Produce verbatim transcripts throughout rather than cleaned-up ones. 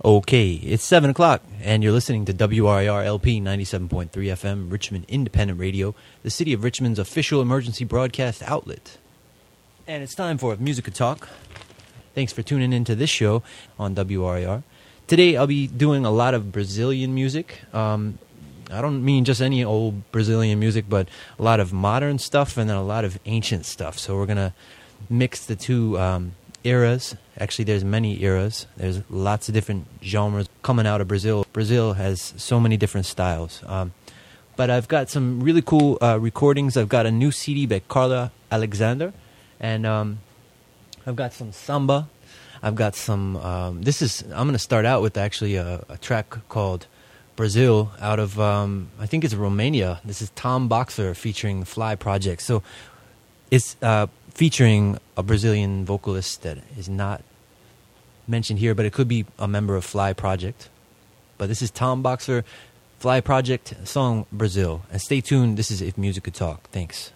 Okay, it's seven o'clock, and you're listening to W R I R L P ninety-seven point three F M, Richmond Independent Radio, the City of Richmond's official emergency broadcast outlet. And it's time for Music Could Talk. Thanks for tuning into this show on W R I R. Today, I'll be doing a lot of Brazilian music. Um, I don't mean just any old Brazilian music, but a lot of modern stuff and then a lot of ancient stuff. So we're going to mix the two um, eras. Actually, there's many eras. There's lots of different genres coming out of Brazil. Brazil has so many different styles. Um, but I've got some really cool uh, recordings. I've got a new C D by Carla Alexander. And um, I've got some samba. I've got some... Um, this is... I'm going to start out with actually a, a track called Brazil out of... Um, I think it's Romania. This is Tom Boxer featuring Fly Project. So it's uh, featuring a Brazilian vocalist that is not mentioned here, but it could be a member of Fly Project. But this is Tom Boxer, Fly Project, song Brazil. And stay tuned. This is If Music Could Talk. Thanks.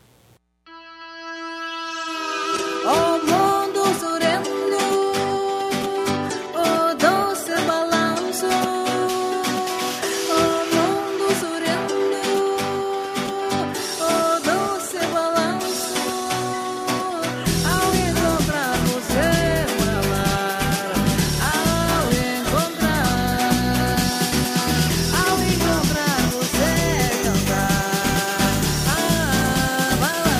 O mundo surendo, o doce balanço. O mundo surendo, o doce balanço. Ao encontrar você falar, ao encontrar, ao encontrar você cantar, ah, balanço.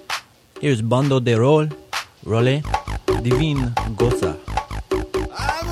Here's Bando de Rol, Role, Divine Goza. I'm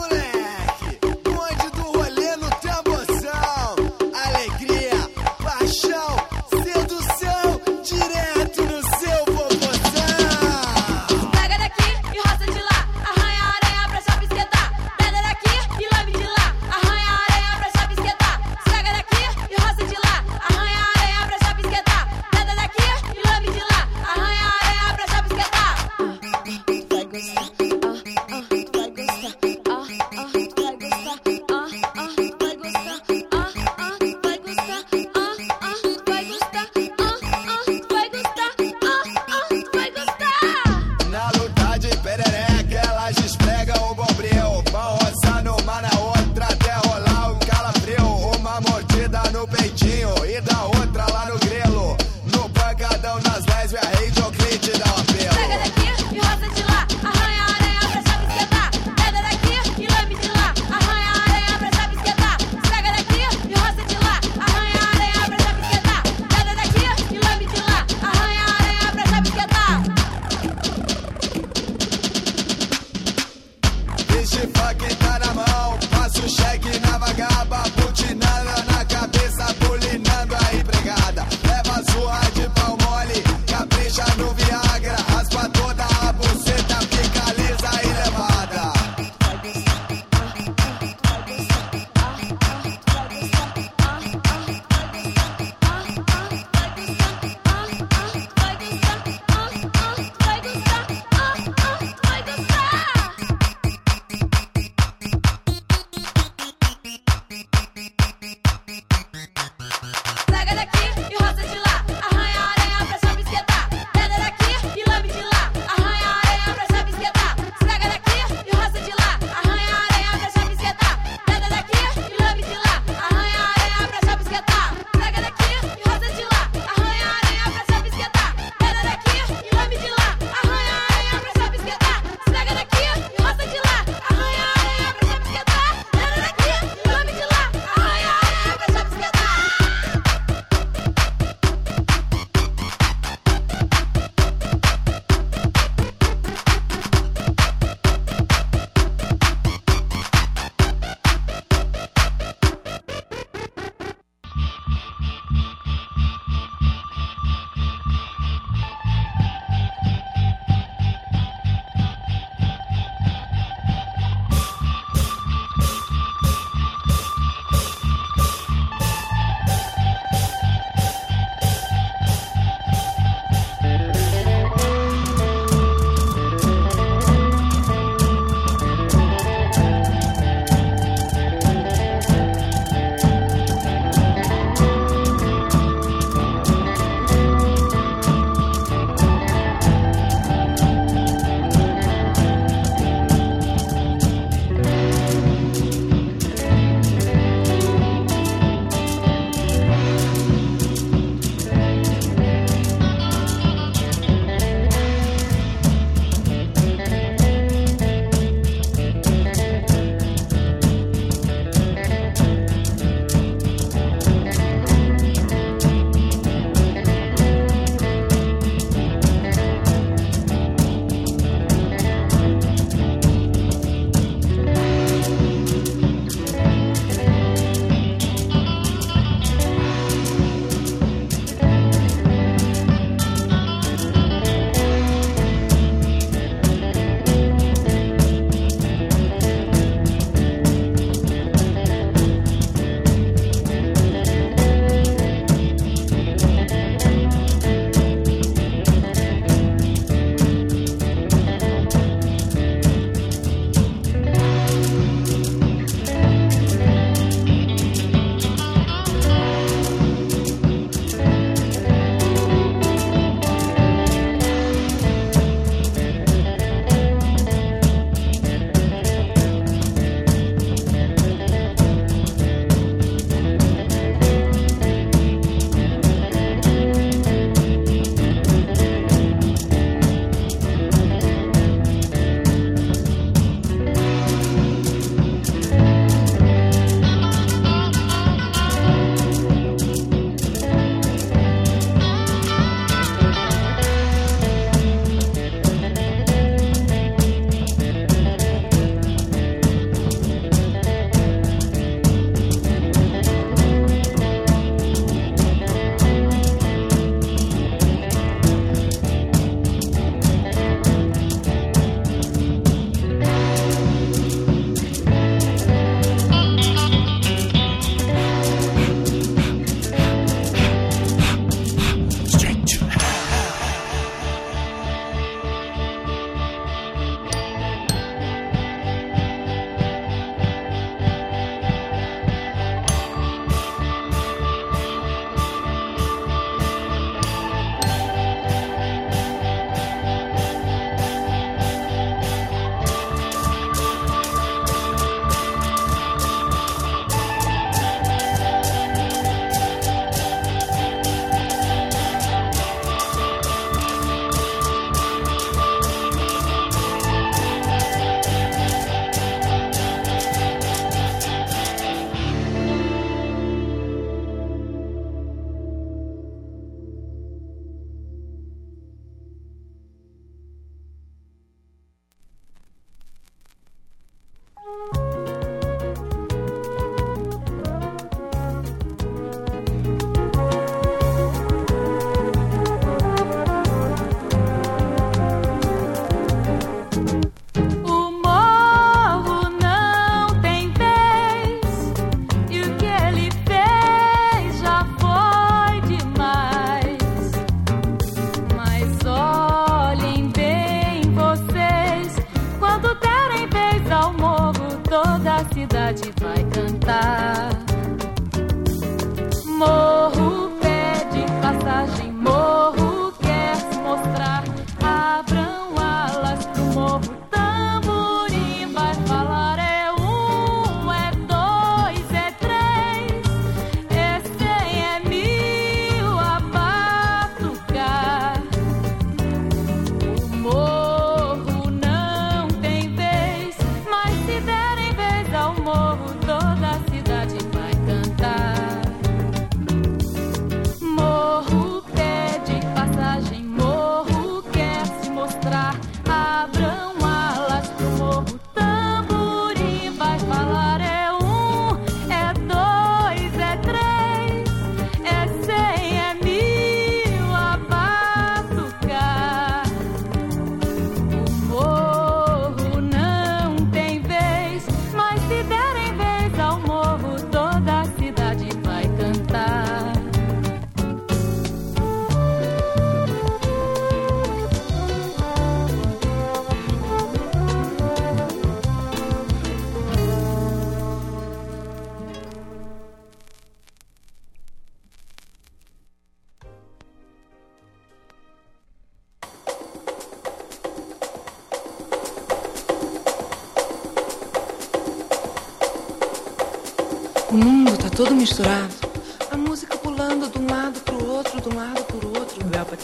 tudo misturado. A música pulando de um lado pro outro, de um lado pro outro.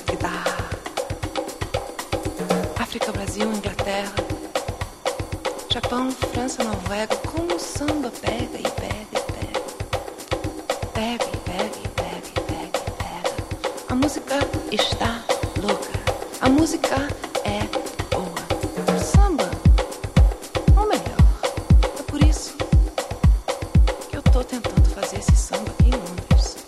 África, Brasil, Inglaterra, Japão, França, Noruega. Como o samba pega e pega e pega. Pega e pega e pega e pega e pega. A música está louca. A música é boa. O samba, ou melhor, é por isso que eu tô tentando fazer esse samba aqui em Londres.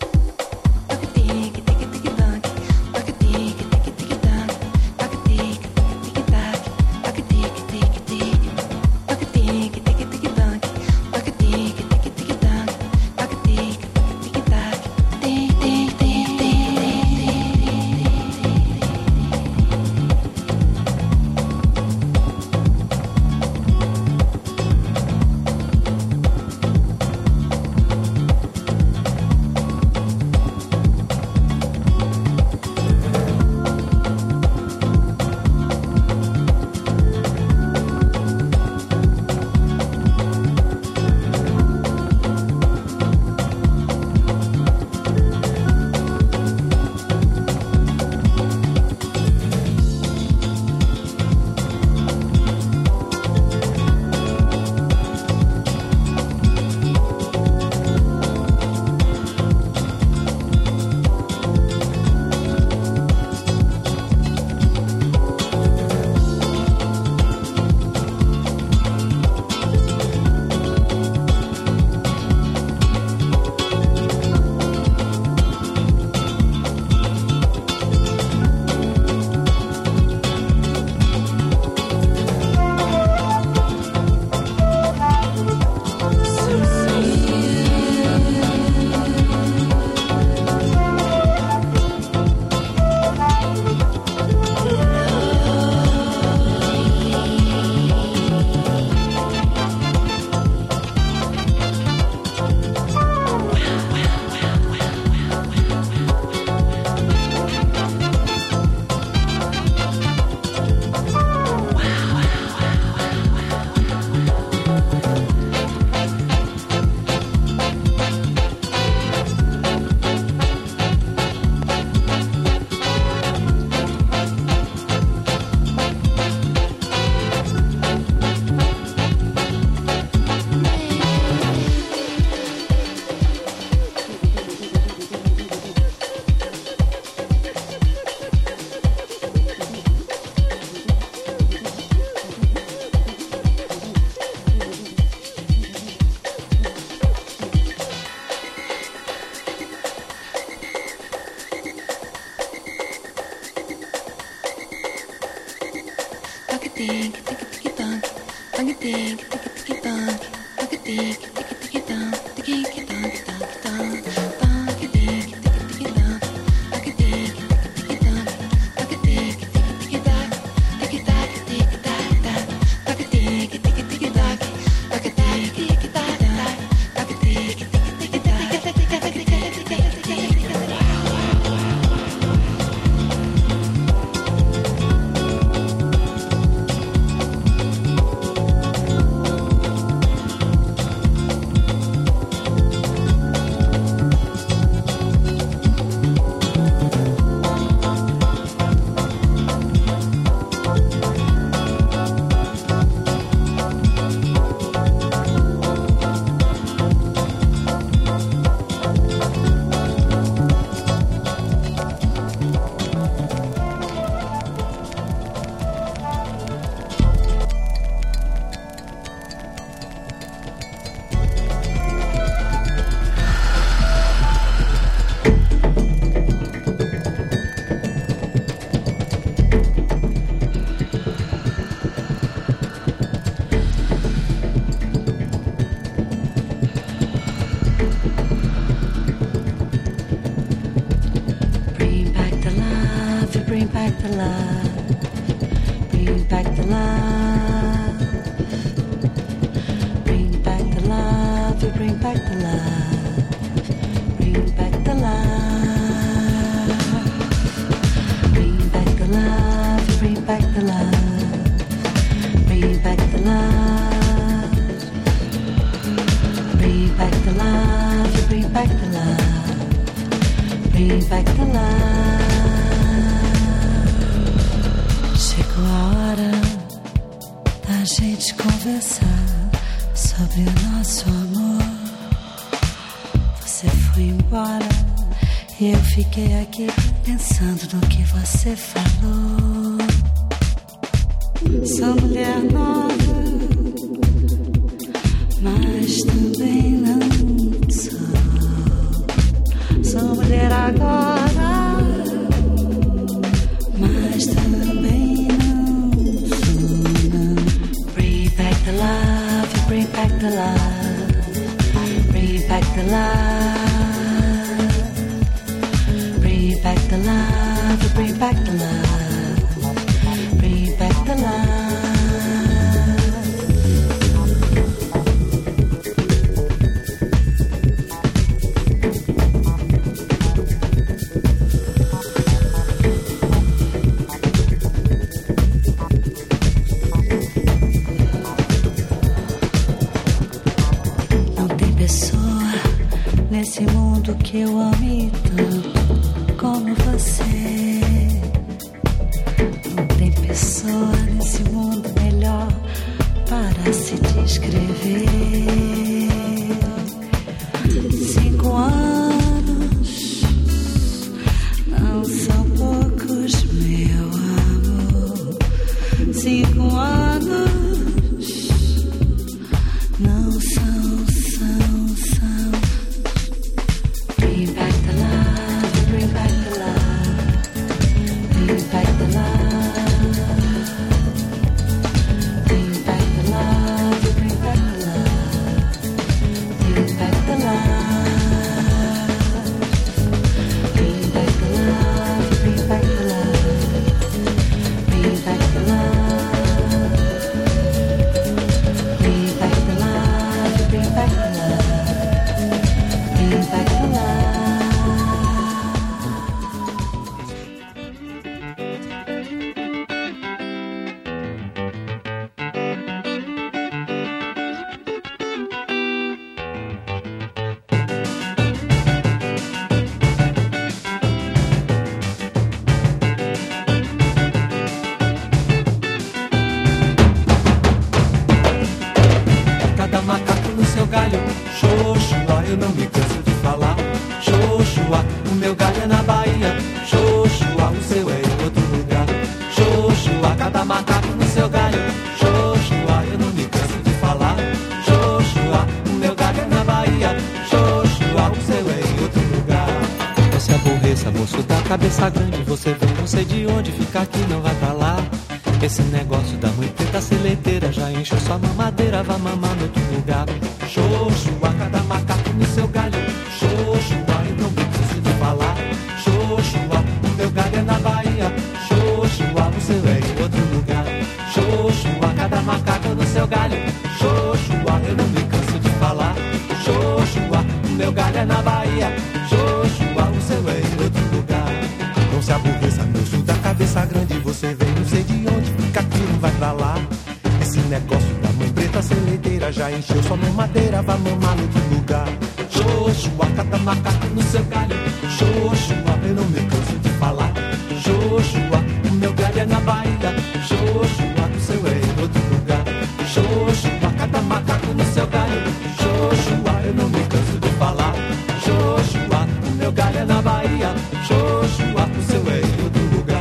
conversar sobre o nosso amor. Você foi embora e eu fiquei aqui pensando no que você falou. Sou mulher nova, mas também não sou. Sou mulher agora, mas também não sou, não. Bring back the love, bring back the love, bring back the love, bring back the love, bring back the love, bring back the love. Nesse mundo que eu ame tanto como você, não tem pessoa nesse mundo melhor para se descrever. Cinco anos não são poucos, meu amor. Cinco anos não são, são, são. Bring back the love, bring back the love, bring back the love, bring back the love, bring back the love, bring back the love, bring back the love, bring back the love, bring back the love, bring back the love, bring back the love, bring back the love. Cada macaco no seu galho, Xoxua, eu não me canso de falar. Xoxua, o meu galho é na Bahia. Xoxua, o seu é em outro lugar. Xoxua, cada macaco no seu galho. Xoxua, eu não me canso de falar. Xoxua, o meu galho é na Bahia. Xoxua, o seu é em outro lugar. Não se aborreça, moço da cabeça grande. Você vem, não sei de onde, fica aqui, não vai pra lá. Esse negócio da mãe preta seleiteira já encheu sua mamadeira, vá mamar no outro lugar. Xoxua, cada macaco no seu galho. Xoxua, eu não me canso de falar. Xoxua, o meu galho é na Bahia. Xoxua, o seu é em outro lugar. Xoxua, cada macaco no seu galho. Xoxua, eu não me canso de falar. Xoxua, o meu galho é na Bahia. Xoxua, o seu é em outro lugar. Não se aborreça, moço da cabeça grande. Você vem, não sei de onde, fica aqui, não vai pra lá. Esse negócio da mãe preta seleiteira já encheu sua mamadeira, vá mamar no outro lugar. Xoxua, cada macaco no seu galho. Xoxua, eu não me canso de falar. Xoxua, o meu galho é na Bahia. Xoxua, o seu é em outro lugar. Xoxua, cada macaco no seu galho. Xoxua, eu não me canso de falar. Xoxua, o meu galho é na Bahia. Xoxua, o seu é em outro lugar.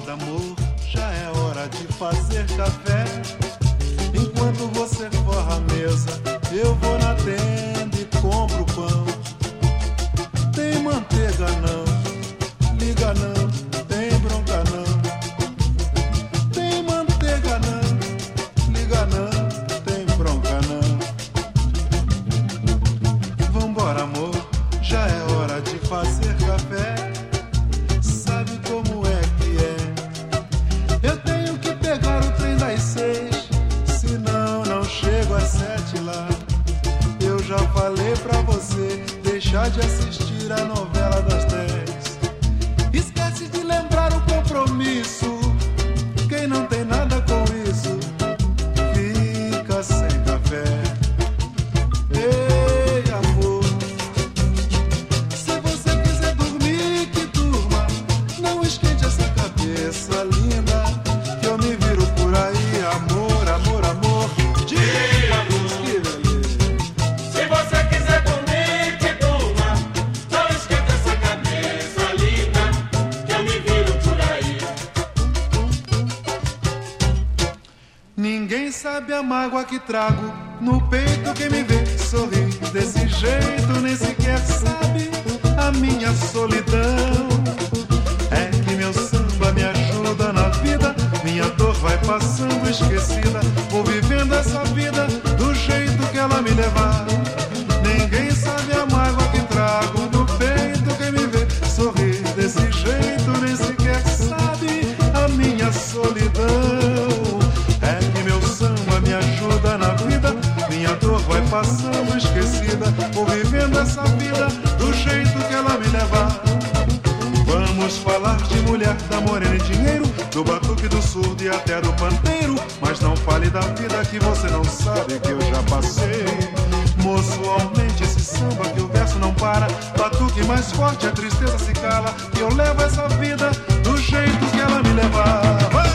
Vambora, amor, já é hora de fazer café. Enquanto você forra a mesa, eu vou na tenda e compro pão. Tem manteiga não, liga não, tem bronca não. Tem manteiga não, liga não, tem bronca não. Vambora, amor, já é hora de fazer café. Sabe como é que é? Eu tenho que pegar o trem das seis, senão não chego às sete lá. Eu já falei pra você deixar de assistir a novela das dez. Esquece de lembrar o compromisso. Quem não tem nada com isso fica sem café. Ei, amor, se você quiser dormir, que durma. Não esquente essa cabeça linda, que eu me viro por aí. Amor, amor, amor, diga, que beleza. Se você quiser dormir, que durma. Não esquenta essa cabeça linda, que eu me viro por aí. Ninguém sabe a mágoa que trago no peito. Quem me vê sorrir desse jeito nem sequer sabe a minha solidão. É que meu samba me ajuda na vida. Minha dor vai passando esquecida. Vou vivendo essa vida do jeito que ela me levar. Ninguém sabe a mágoa que trago no peito. Quem me vê sorrir desse jeito nem sequer sabe a minha solidão. É que meu samba me ajuda na vida. Minha dor vai passando esquecida. Vou vivendo essa vida do jeito que ela me levar. Vamos falar de mulher, da morena e dinheiro, do batuque, do surdo e até do pandeiro. Mas não fale da vida que você não sabe que eu já passei. Moço, aumente esse samba que o verso não para. Batuque mais forte, a tristeza se cala. Que eu levo essa vida do jeito que ela me levar. Vai!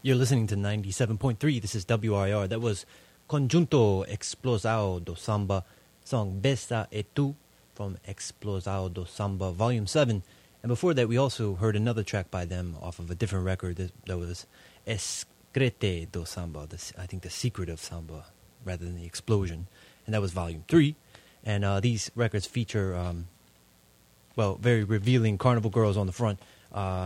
You're listening to ninety-seven point three. This is W R I R. That was Conjunto Explosao do Samba, song Besa e Tu from Explosao do Samba, Volume seven. And before that, we also heard another track by them off of a different record that, that was Escrete do Samba, the, I think the secret of samba, rather than the explosion. And that was Volume three. And uh, these records feature, um, well, very revealing carnival girls on the front. Uh,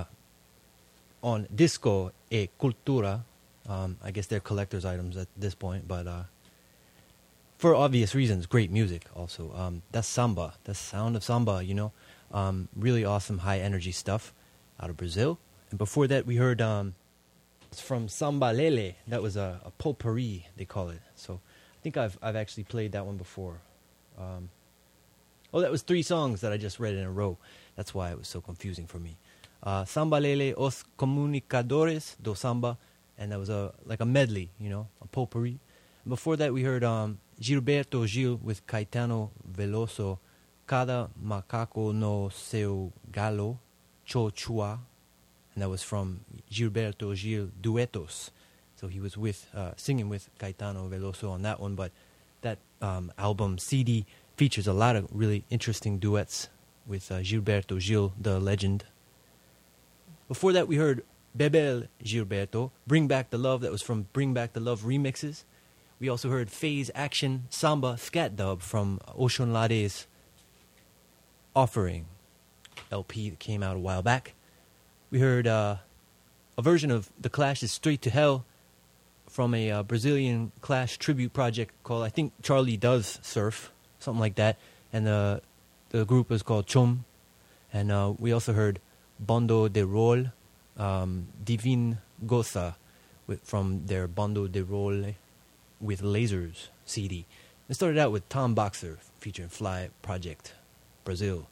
on Disco e Cultura, um, I guess they're collector's items at this point, but uh, for obvious reasons, great music also. Um, that's samba, that's sound of samba, you know. Um, really awesome high energy stuff out of Brazil. And before that, we heard um, it's from Samba Lele. That was a, a potpourri, they call it. So I think I've I've actually played that one before. Um, oh, that was three songs that I just read in a row. That's why it was so confusing for me. Uh, Samba Lele, Os Comunicadores do Samba, and that was a like a medley, you know, a potpourri. And before that, we heard um, Gilberto Gil with Caetano Veloso, Cada Macaco no Seu Galo, Chochua, and that was from Gilberto Gil Duetos. So he was with uh, singing with Caetano Veloso on that one, but that um, album C D features a lot of really interesting duets with uh, Gilberto Gil, the legend. Before that, we heard Bebel Gilberto, Bring Back the Love. That was from Bring Back the Love remixes. We also heard Phase Action Samba Scat Dub from Ocean Lade's Offering L P that came out a while back. We heard uh, a version of The Clash's Straight to Hell from a uh, Brazilian Clash tribute project called, I think, Charlie Does Surf, something like that. And uh, the group was called Chum. And uh, we also heard Bondo de Rol, um, Divine Goza, with, from their Bondo de Rol with Lasers C D. It started out with Tom Boxer featuring Fly Project Brazil.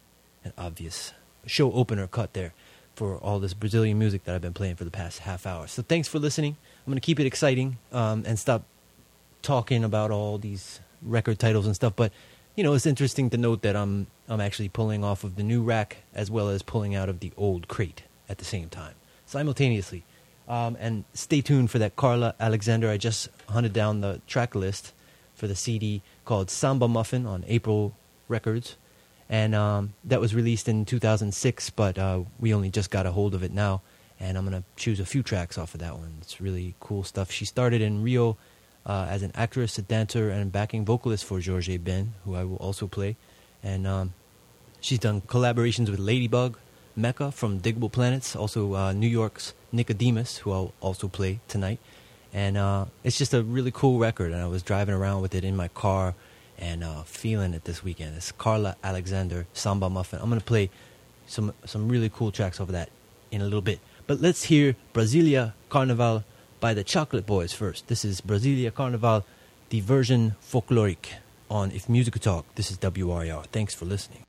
An obvious show opener cut there for all this Brazilian music that I've been playing for the past half hour. So thanks for listening. I'm going to keep it exciting um, and stop talking about all these record titles and stuff, but you know, it's interesting to note that I'm I'm actually pulling off of the new rack as well as pulling out of the old crate at the same time, simultaneously. Um, and stay tuned for that Carla Alexander. I just hunted down the track list for the C D called Samba Muffin on April Records. And um, that was released in two thousand six, but uh, we only just got a hold of it now. And I'm going to choose a few tracks off of that one. It's really cool stuff. She started in Rio Uh, as an actress, a dancer, and backing vocalist for Jorge Ben, who I will also play. And um, she's done collaborations with Ladybug, Mecca from Diggable Planets, also uh, New York's Nicodemus, who I'll also play tonight. And uh, it's just a really cool record, and I was driving around with it in my car and uh, feeling it this weekend. It's Carla Alexander, Samba Muffin. I'm going to play some, some really cool tracks over that in a little bit. But let's hear Brasilia Carnaval by the Chocolate Boys first. This is Brasilia Carnaval, the version folklorique on If Music Could Talk. This is W R I R. Thanks for listening.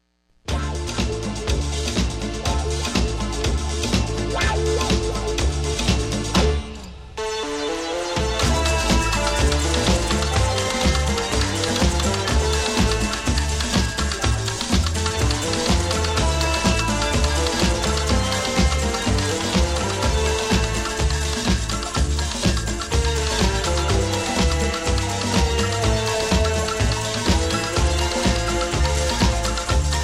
Thank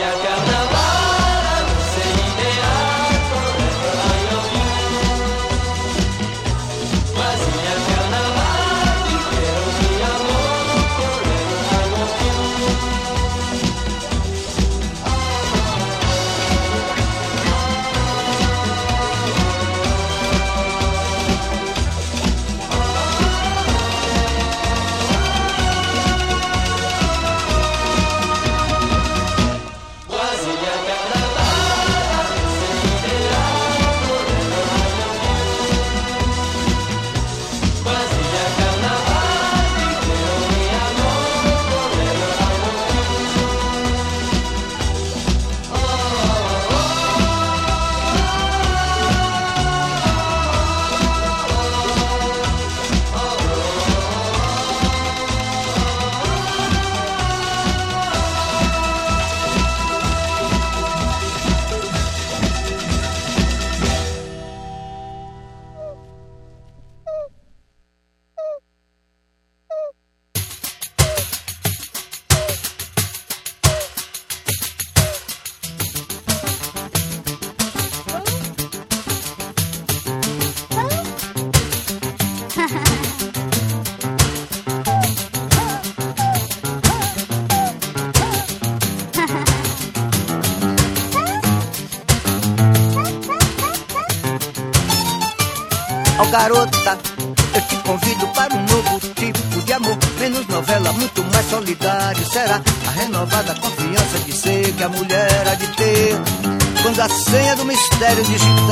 Ó garota, eu te convido para um novo tipo de amor. Menos novela, muito mais solidário. Será a renovada confiança de ser que a mulher há de ter quando a senha do mistério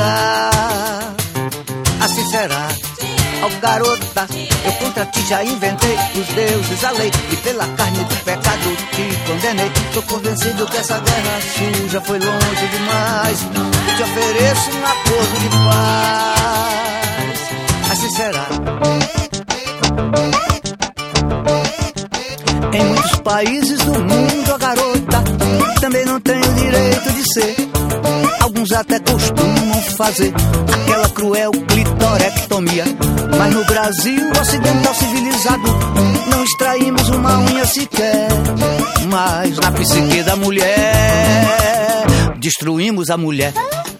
digitar. Assim será. Ó garota, eu contra ti já inventei os deuses, a lei, e pela carne do pecado te condenei. Tô convencido que essa guerra suja foi longe demais. Eu te ofereço um acordo de paz. Assim será. Em muitos países do mundo, a garota também não tem o direito de ser. Alguns até costumam fazer aquela cruel clitorectomia. Mas no Brasil ocidental civilizado não extraímos uma unha sequer. Mas na psique da mulher destruímos a mulher.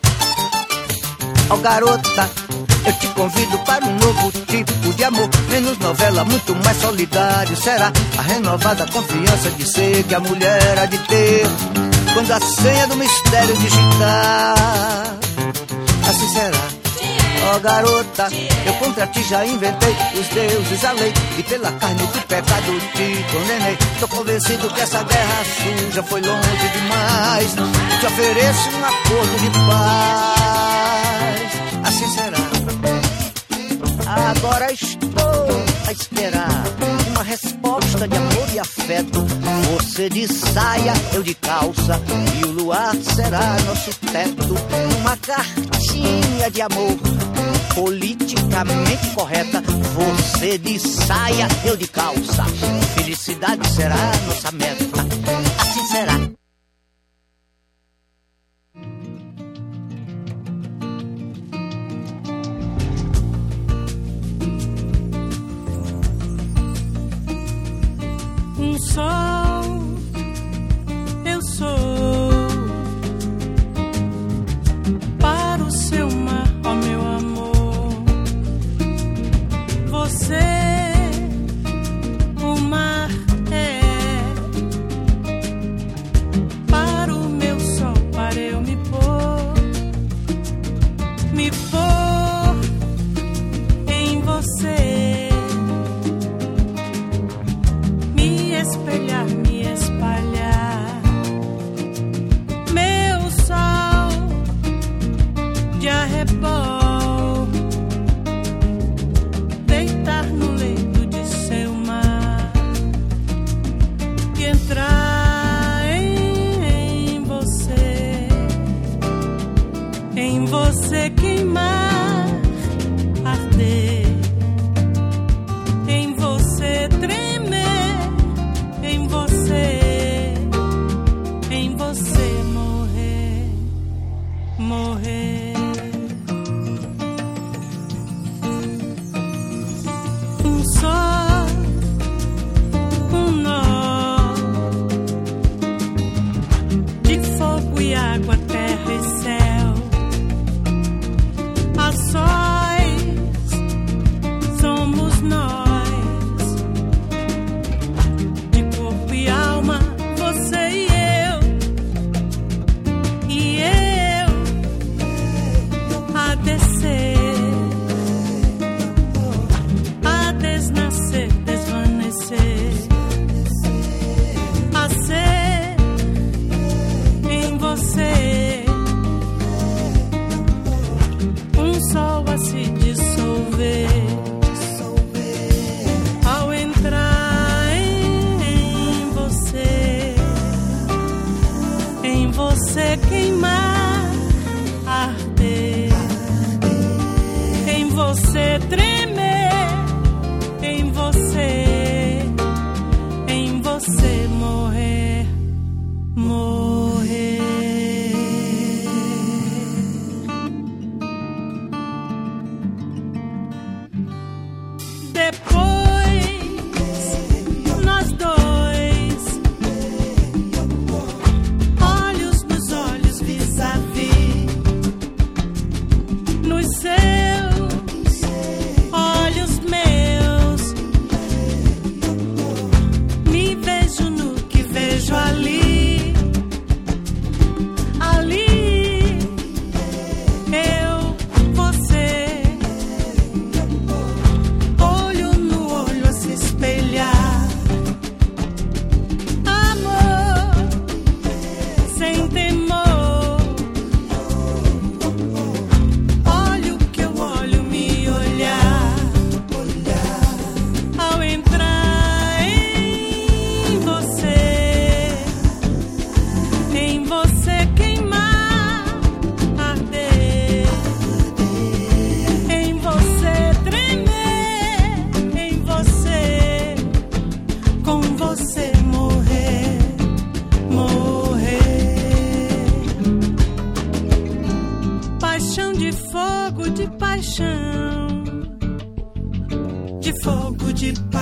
Ó garota, eu te convido para um novo tipo de amor. Menos novela, muito mais solidário. Será a renovada confiança de ser que a mulher há de ter quando a senha do mistério digitar. Assim será. Ó garota, eu contra ti já inventei os deuses, a lei, e pela carne do pecado te condenei. Tô convencido que essa guerra suja foi longe demais. Te ofereço um acordo de paz. Assim será. Agora estou a esperar uma resposta de amor e afeto. Você de saia, eu de calça, e o luar será nosso teto. Uma cartinha de amor politicamente correta. Você de saia, eu de calça, felicidade será nossa meta. Assim será. Um sol, eu sou para o seu mar, ó meu amor. Você, o mar é para o meu sol, para eu me pôr, me pôr em você. Espelhar, me espalhar, meu sol de arrebol, deitar no leito de seu mar e entrar em, em você, em você queimar, arder, em você tremer. Em você, em você morrer, morrer. Um só, um nó de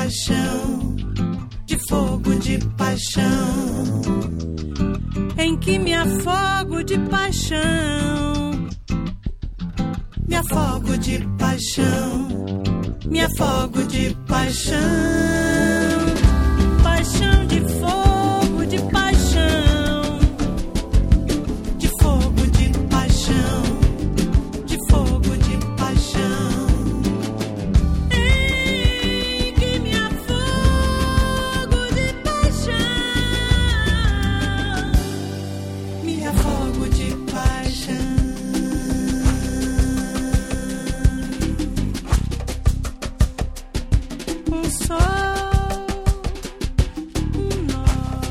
paixão, de fogo de paixão, em que me afogo de paixão, me afogo de paixão, me afogo de paixão, paixão de fogo de paixão, de fogo de paixão, de fogo de paixão, em que me afogo de paixão, me afogo de paixão. Um sol, um nó,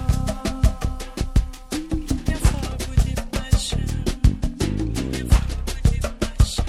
me afogo de paixão, me afogo de paixão,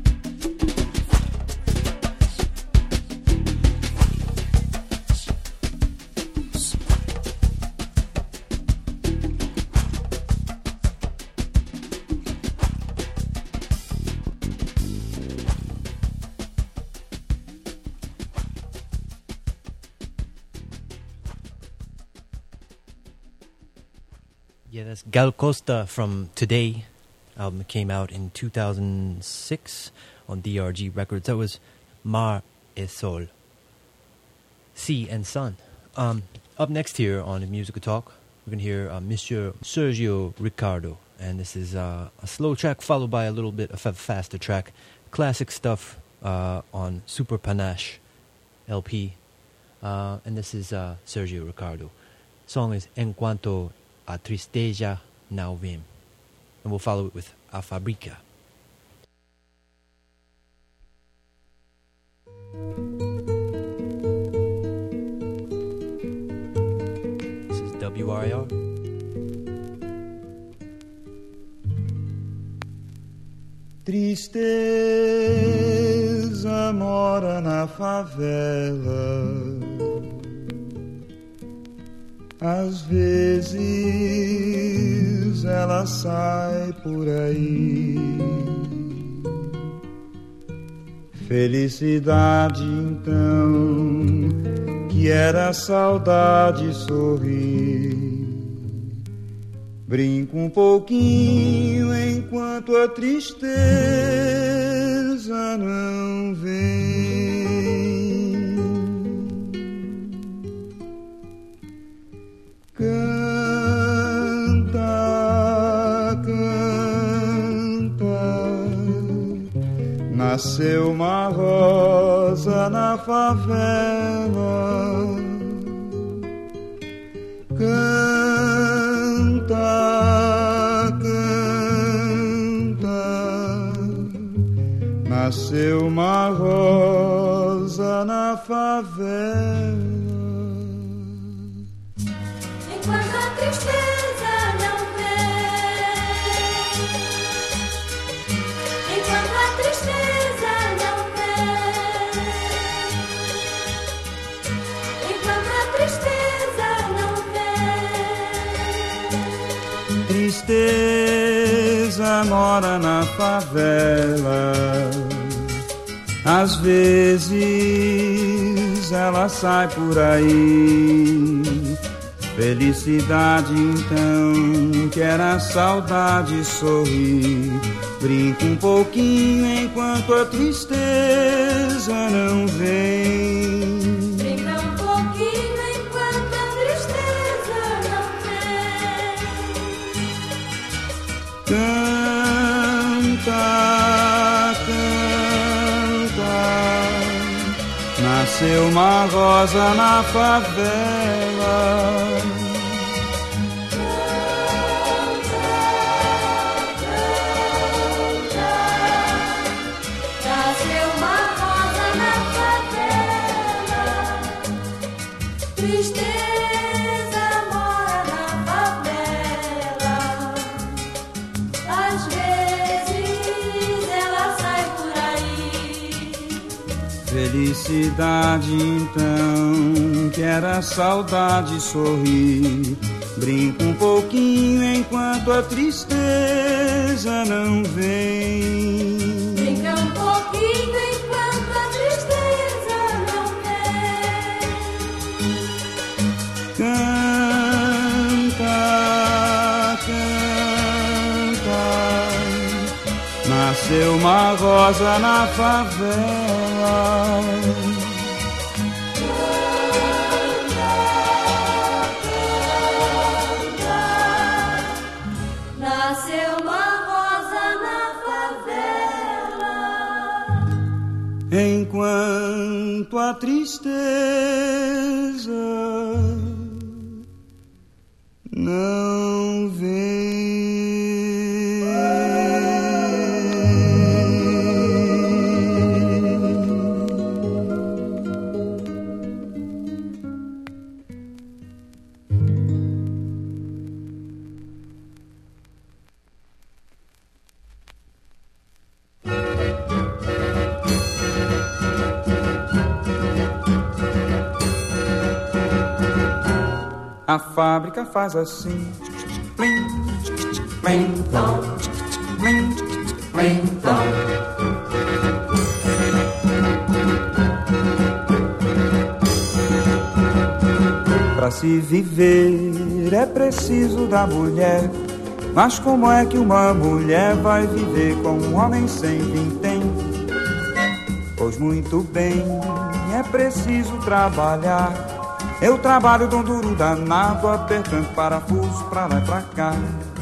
Yeah, that's Gal Costa from Today. Album that came out in two thousand six on D R G Records. That was Mar e Sol. Sea and Sun. Um, up next here on Musical Talk, we're going to hear uh, Monsieur Sergio Ricardo. And this is uh, a slow track followed by a little bit of a faster track. Classic stuff uh, on Super Panache L P. Uh, and this is uh, Sergio Ricardo. Song is En Cuanto a Tristeza Não Vem. And we'll follow it with A Fabrica. This is W R I R. Tristeza mora na favela. Às vezes ela sai por aí. Felicidade então, que era saudade sorrir. Brinco um pouquinho enquanto a tristeza não vem. Canta, canta, nasceu uma rosa na favela. Canta, canta, nasceu uma rosa na favela. Enquanto a tristeza não vem, enquanto a tristeza não vem, enquanto a tristeza não vem. Tristeza mora na favela. Às vezes ela sai por aí. Felicidade então, que era saudade sorrir. Brinca um pouquinho enquanto a tristeza não vem. Brinca um pouquinho enquanto a tristeza não vem. Canta, canta, nasceu uma rosa na favela. Nasceu uma rosa na favela. Tristeza mora na favela. Às vezes ela sai por aí. Felicidade então, que era saudade sorrir. Brinca um pouquinho enquanto a tristeza não vem. Brinca um pouquinho enquanto a tristeza não vem. Nasceu uma rosa na favela. Nasceu uma rosa na favela. Enquanto a tristeza não vem. A fábrica faz assim, plim, plim, plom, plim, plim, plom. Pra se viver é preciso da mulher, mas como é que uma mulher vai viver com um homem sem vintém? Pois muito bem, é preciso trabalhar. Eu trabalho tão duro danado, apertando parafuso pra lá e pra cá.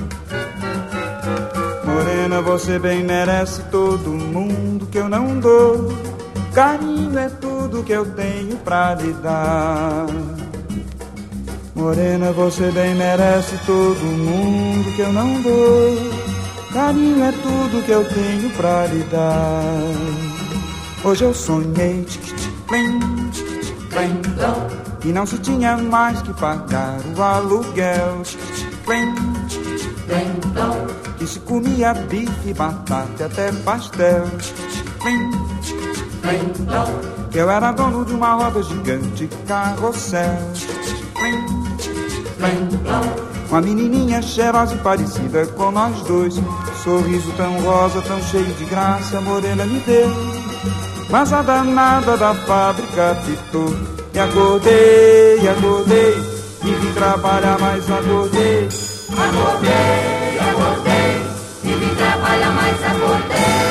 Morena, você bem merece todo mundo que eu não dou. Carinho é tudo que eu tenho pra lhe dar. Morena, você bem merece todo mundo que eu não dou. Carinho é tudo que eu tenho pra lhe dar. Hoje eu sonhei, plim, plim, plom, e não se tinha mais que pagar o aluguel. Plim, plim, plom, que se comia bife, batata e até pastel. Plim, plim, plom, que eu era dono de uma roda gigante carrossel. Plim, plim, plom, uma menininha cheirosa e parecida com nós dois. Sorriso tão rosa, tão cheio de graça, a morena me deu. Mas a danada da fábrica pitou. E acordei, acordei, e vim trabalhar, mas acordei. Acordei, acordei, e vim trabalhar, mas acordei.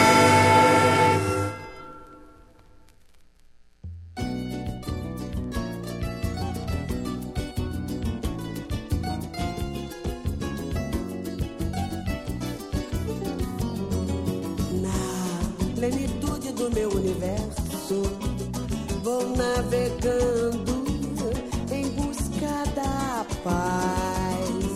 Na plenitude do meu universo, vou navegando em busca da paz,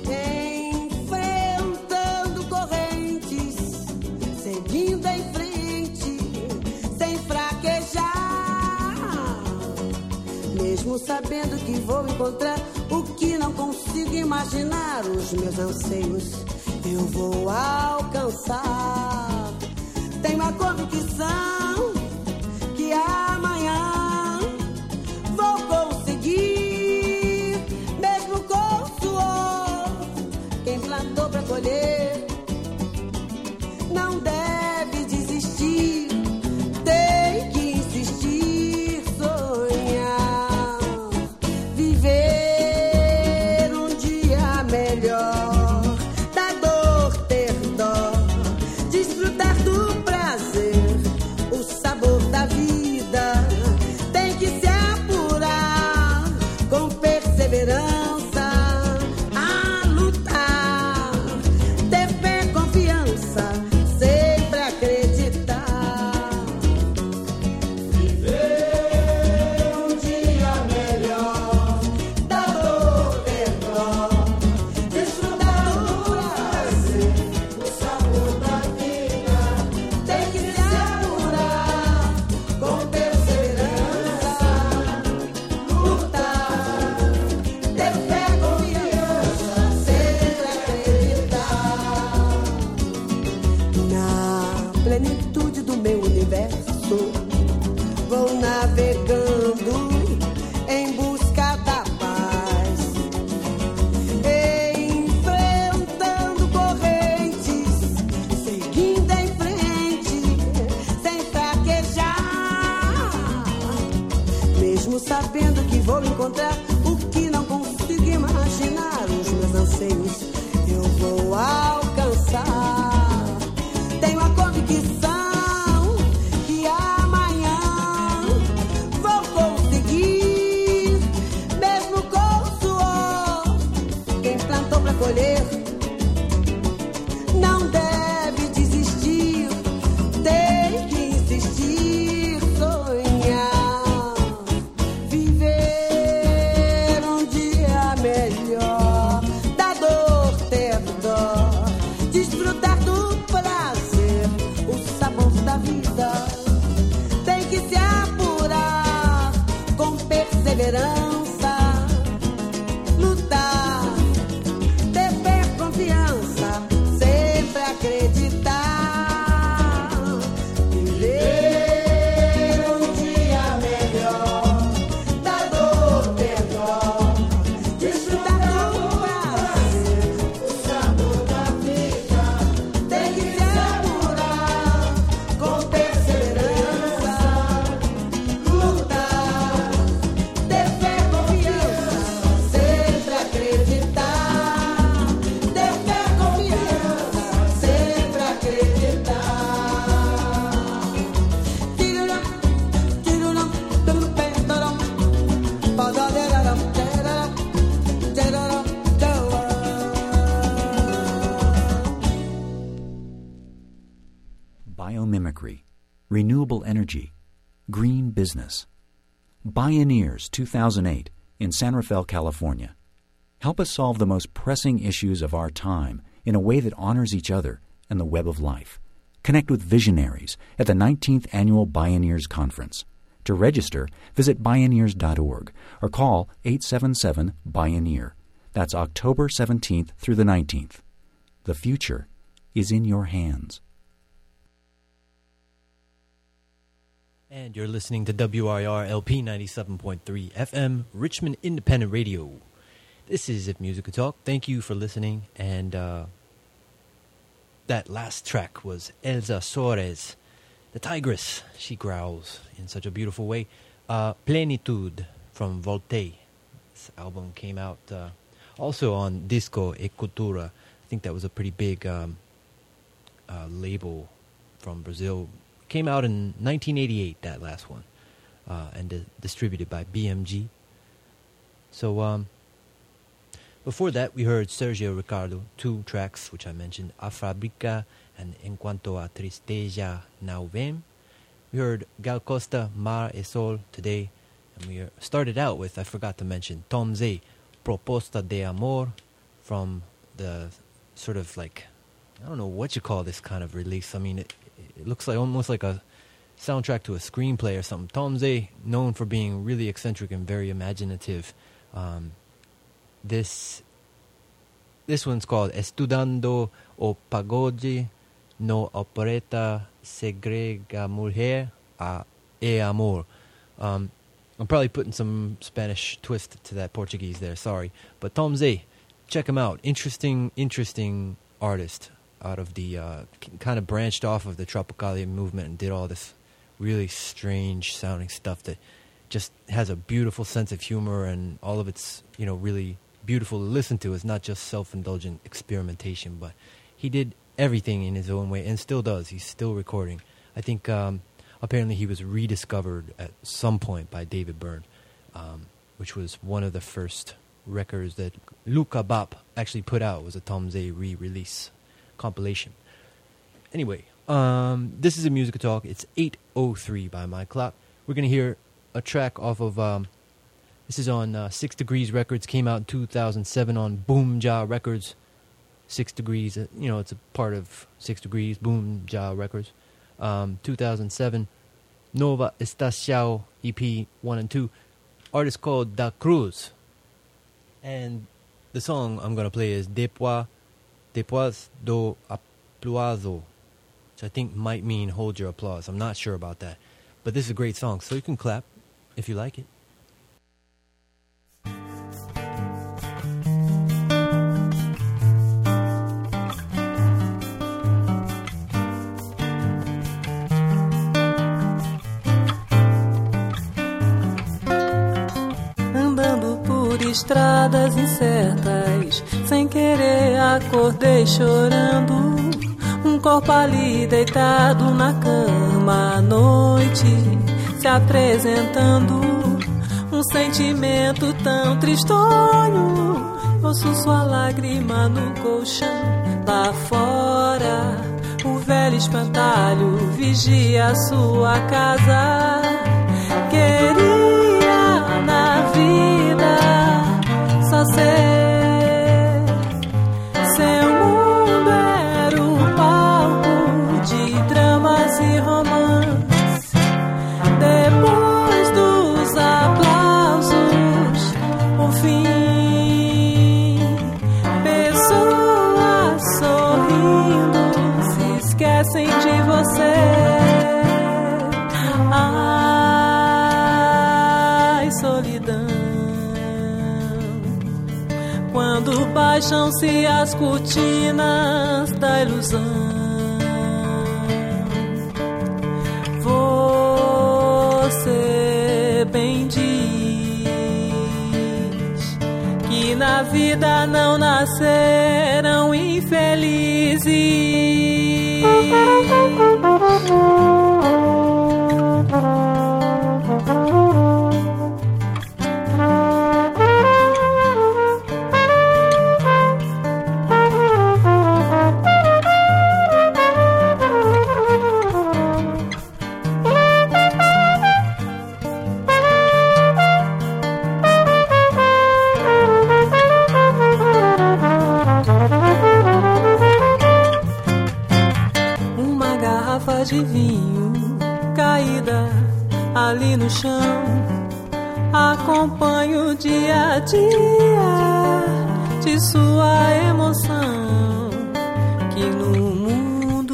enfrentando correntes, seguindo em frente, sem fraquejar, mesmo sabendo que vou encontrar o que não consigo imaginar. Os meus anseios eu vou alcançar. Tenho a convicção que amanhã vou conseguir, mesmo com suor. Quem plantou pra colher não deve desistir, tem que insistir, sonhar, viver um dia melhor, da dor ter dó, desfrutar do prazer, o sabor da vida. Tem que se apurar com perseverança, a lutar, ter fé, confiança, sempre acreditar. Viver um dia melhor, da dor ter dó, desfrutar escolher. Não deve desistir, tem que insistir, sonhar, viver um dia melhor, da dor ter dó, desfrutar do prazer, o sabor da vida. Tem que se apurar com perseverança. Biomimicry, renewable energy, green business. Bioneers two thousand eight in San Rafael, California. Help us solve the most pressing issues of our time in a way that honors each other and the web of life. Connect with visionaries at the nineteenth Annual Bioneers Conference. To register, visit bioneers dot org or call eight seven seven, BIONEER. That's October seventeenth through the nineteenth. The future is in your hands. And you're listening to W R I R L P ninety-seven point three F M, Richmond Independent Radio. This is If Music Could Talk. Thank you for listening. And uh, that last track was Elsa Soares, the tigress. She growls in such a beautiful way. Uh, Plenitude from Volte. This album came out uh, also on Disco e Cultura. I think that was a pretty big um, uh, label from Brazil. Came out in nineteen eighty-eight, that last one, uh, and di- distributed by B M G. So, um, before that, we heard Sergio Ricardo, two tracks, which I mentioned, A Fabrica and En Cuanto a Tristeza Não Vem. We heard Gal Costa, Mar e Sol, today, and we started out with, I forgot to mention, Tom Zé, Proposta de Amor, from the sort of like, I don't know what you call this kind of release. I mean, it, it looks like almost like a soundtrack to a screenplay or something. Tom Zé, known for being really eccentric and very imaginative. Um, this this one's called Estudando o Pagode no Opereta Segrega Mulher a e Amor. Um, I'm probably putting some Spanish twist to that Portuguese there, sorry. But Tom Zé, check him out. Interesting, interesting artist. Out of the uh, kind of branched off of the Tropicalia movement and did all this really strange sounding stuff that just has a beautiful sense of humor, and all of it's, you know, really beautiful to listen to. It's not just self-indulgent experimentation, but he did everything in his own way and still does. He's still recording. I think um, apparently he was rediscovered at some point by David Byrne, um, which was one of the first records that Luca Bap actually put out, was a Tom Zé re-release compilation. Anyway, um, this is a Music Talk. It's eight oh three by my clock. We're going to hear a track off of, um, this is on uh, Six Degrees Records, came out in two thousand seven on Boom Ja Records. Six Degrees, uh, you know, it's a part of Six Degrees, Boom Ja Records. Um, two thousand seven, Nova Estação E P one and two. Artist called Da Cruz. And the song I'm going to play is Depois Depois do Aplauso, which I think might mean hold your applause. I'm not sure about that. But this is a great song, so you can clap if you like it. Andando por estradas incertas, sem querer acordei chorando. Um corpo ali deitado na cama à noite, se apresentando. Um sentimento tão tristonho, ouço sua lágrima no colchão. Lá fora, o velho espantalho vigia a sua casa. Queria na vida só ser. Seu mundo era um palco de dramas e romances. Depois dos aplausos, o fim. Pessoas sorrindo se esquecem de você. Ai, solidão. Quando baixam-se as cortinas da ilusão, você bem diz que na vida não nasceram infelizes. De vinho caída ali no chão, acompanha o dia a dia de sua emoção, que no mundo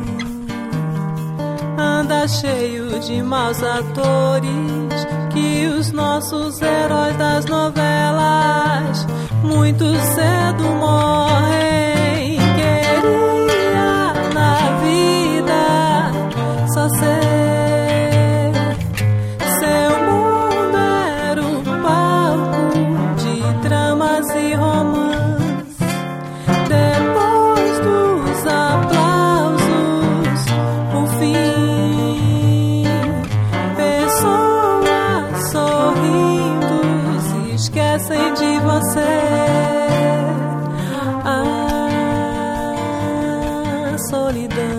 anda cheio de maus atores, que os nossos heróis das novelas muito cedo morrem. Queria na vida só ser. Seu mundo era um palco de dramas e romances. Depois dos aplausos, o fim. Pessoas sorrindo se esquecem de você. A solidão.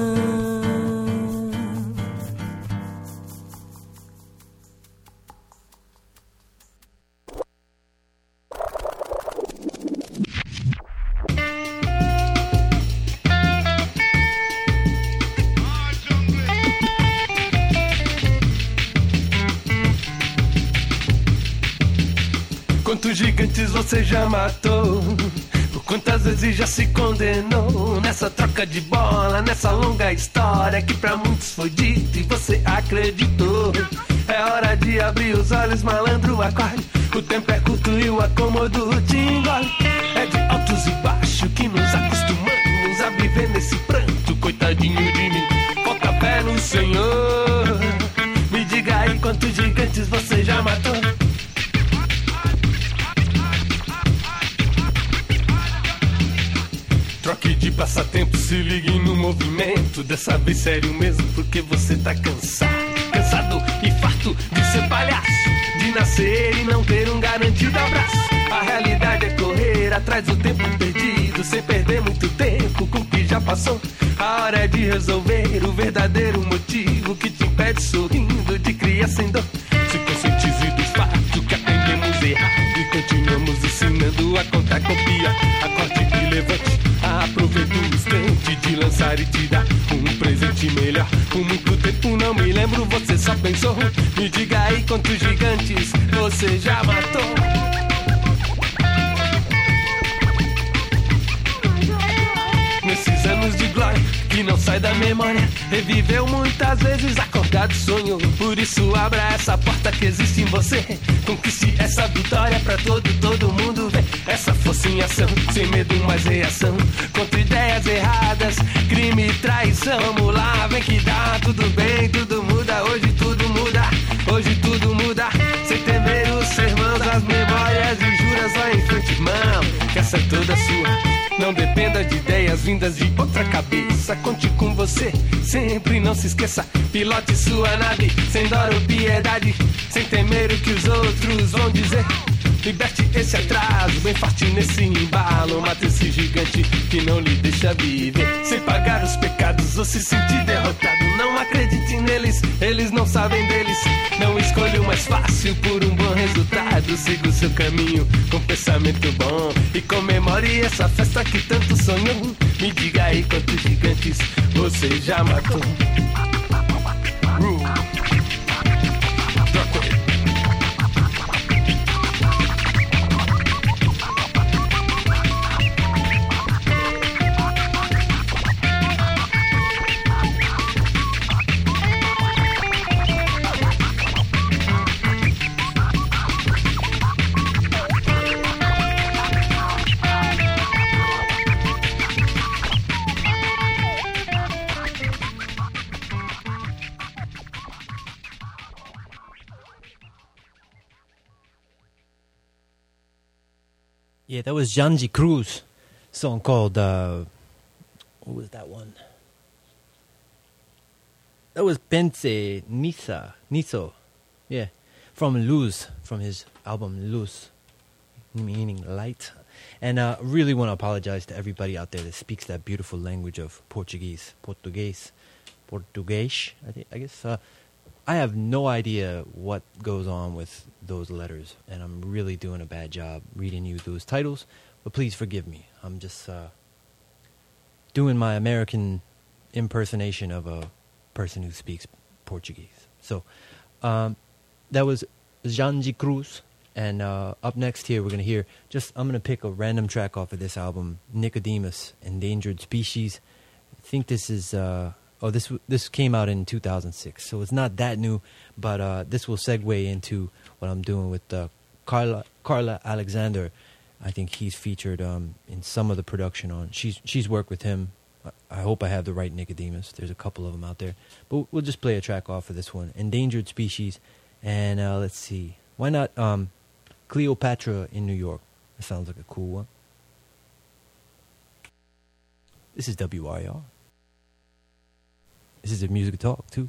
Quantos gigantes você já matou? Por quantas vezes já se condenou? Nessa troca de bola, nessa longa história que pra muitos foi dito e você acreditou. É hora de abrir os olhos, malandro, acorde. O tempo é curto e o acomodo te engole. É de altos e baixos que nos acostumamos a viver nesse pranto. Coitadinho de mim, falta fé no Senhor. Me diga aí quantos gigantes você já matou. Troque de passatempo, se ligue no movimento. Dessa vez sério mesmo, porque você tá cansado. Cansado e farto de ser palhaço, de nascer e não ter um garantido abraço. A realidade é correr atrás do tempo perdido, sem perder muito tempo com o que já passou. A hora é de resolver o verdadeiro motivo que te impede sorrindo de criar sem dor. Se conscientize dos fatos que aprendemos errado e continuamos ensinando a contar com pia. Acorde e levante, aproveita o instante de lançar e te dar um presente melhor. Por muito tempo não me lembro, você só pensou. Me diga aí quantos gigantes você já matou. Nesses anos de glória que não sai da memória, reviveu muitas vezes, acordado sonhou. Por isso abra essa porta que existe em você. Conquiste essa vitória pra todo, todo mundo ver. Essa força em ação, sem medo mais reação. Contra ideias erradas, crime e traição. Vamos lá, vem que dá, tudo bem, tudo muda. Hoje tudo muda, hoje tudo muda. Sem temer os sermãos, as memórias e juras lá em frente, irmão. Que essa é toda sua. Não dependa de ideias vindas de outra cabeça. Conte com você, sempre não se esqueça. Pilote sua nave, sem dó ou piedade, sem temer o que os outros vão dizer. liberte esse atraso, bem forte nesse embalo. Mata esse gigante que não lhe deixa viver. Sem pagar os pecados ou se sentir derrotado, não acredite neles, eles não sabem deles. Não escolha o mais fácil por um bom resultado. Siga o seu caminho com pensamento bom e comemore essa festa que tanto sonhou. Me diga aí quantos gigantes você já matou. Uh. Yeah, that was Janji Cruz, song called, uh, what was that one? That was Pense Nisa, Niso, yeah, from Luz, from his album Luz, meaning light. And I uh, really want to apologize to everybody out there that speaks that beautiful language of Portuguese, Portuguese, Português, I, think, I guess. Uh, I have no idea what goes on with those letters, and I'm really doing a bad job reading you those titles, but please forgive me. I'm just uh, doing my American impersonation of a person who speaks Portuguese. So um, that was Janji Cruz, and uh, up next here we're going to hear, just I'm going to pick a random track off of this album, Nicodemus, Endangered Species. I think this is... Uh, Oh, this this came out in two thousand six, so it's not that new, but uh, this will segue into what I'm doing with uh, Carla Carla Alexander. I think he's featured um, in some of the production on. She's she's worked with him. I hope I have the right Nicodemus. There's a couple of them out there, but we'll just play a track off of this one, Endangered Species, and uh, let's see, why not um, Cleopatra in New York? That sounds like a cool one. This is W I R. This is a music talk, too.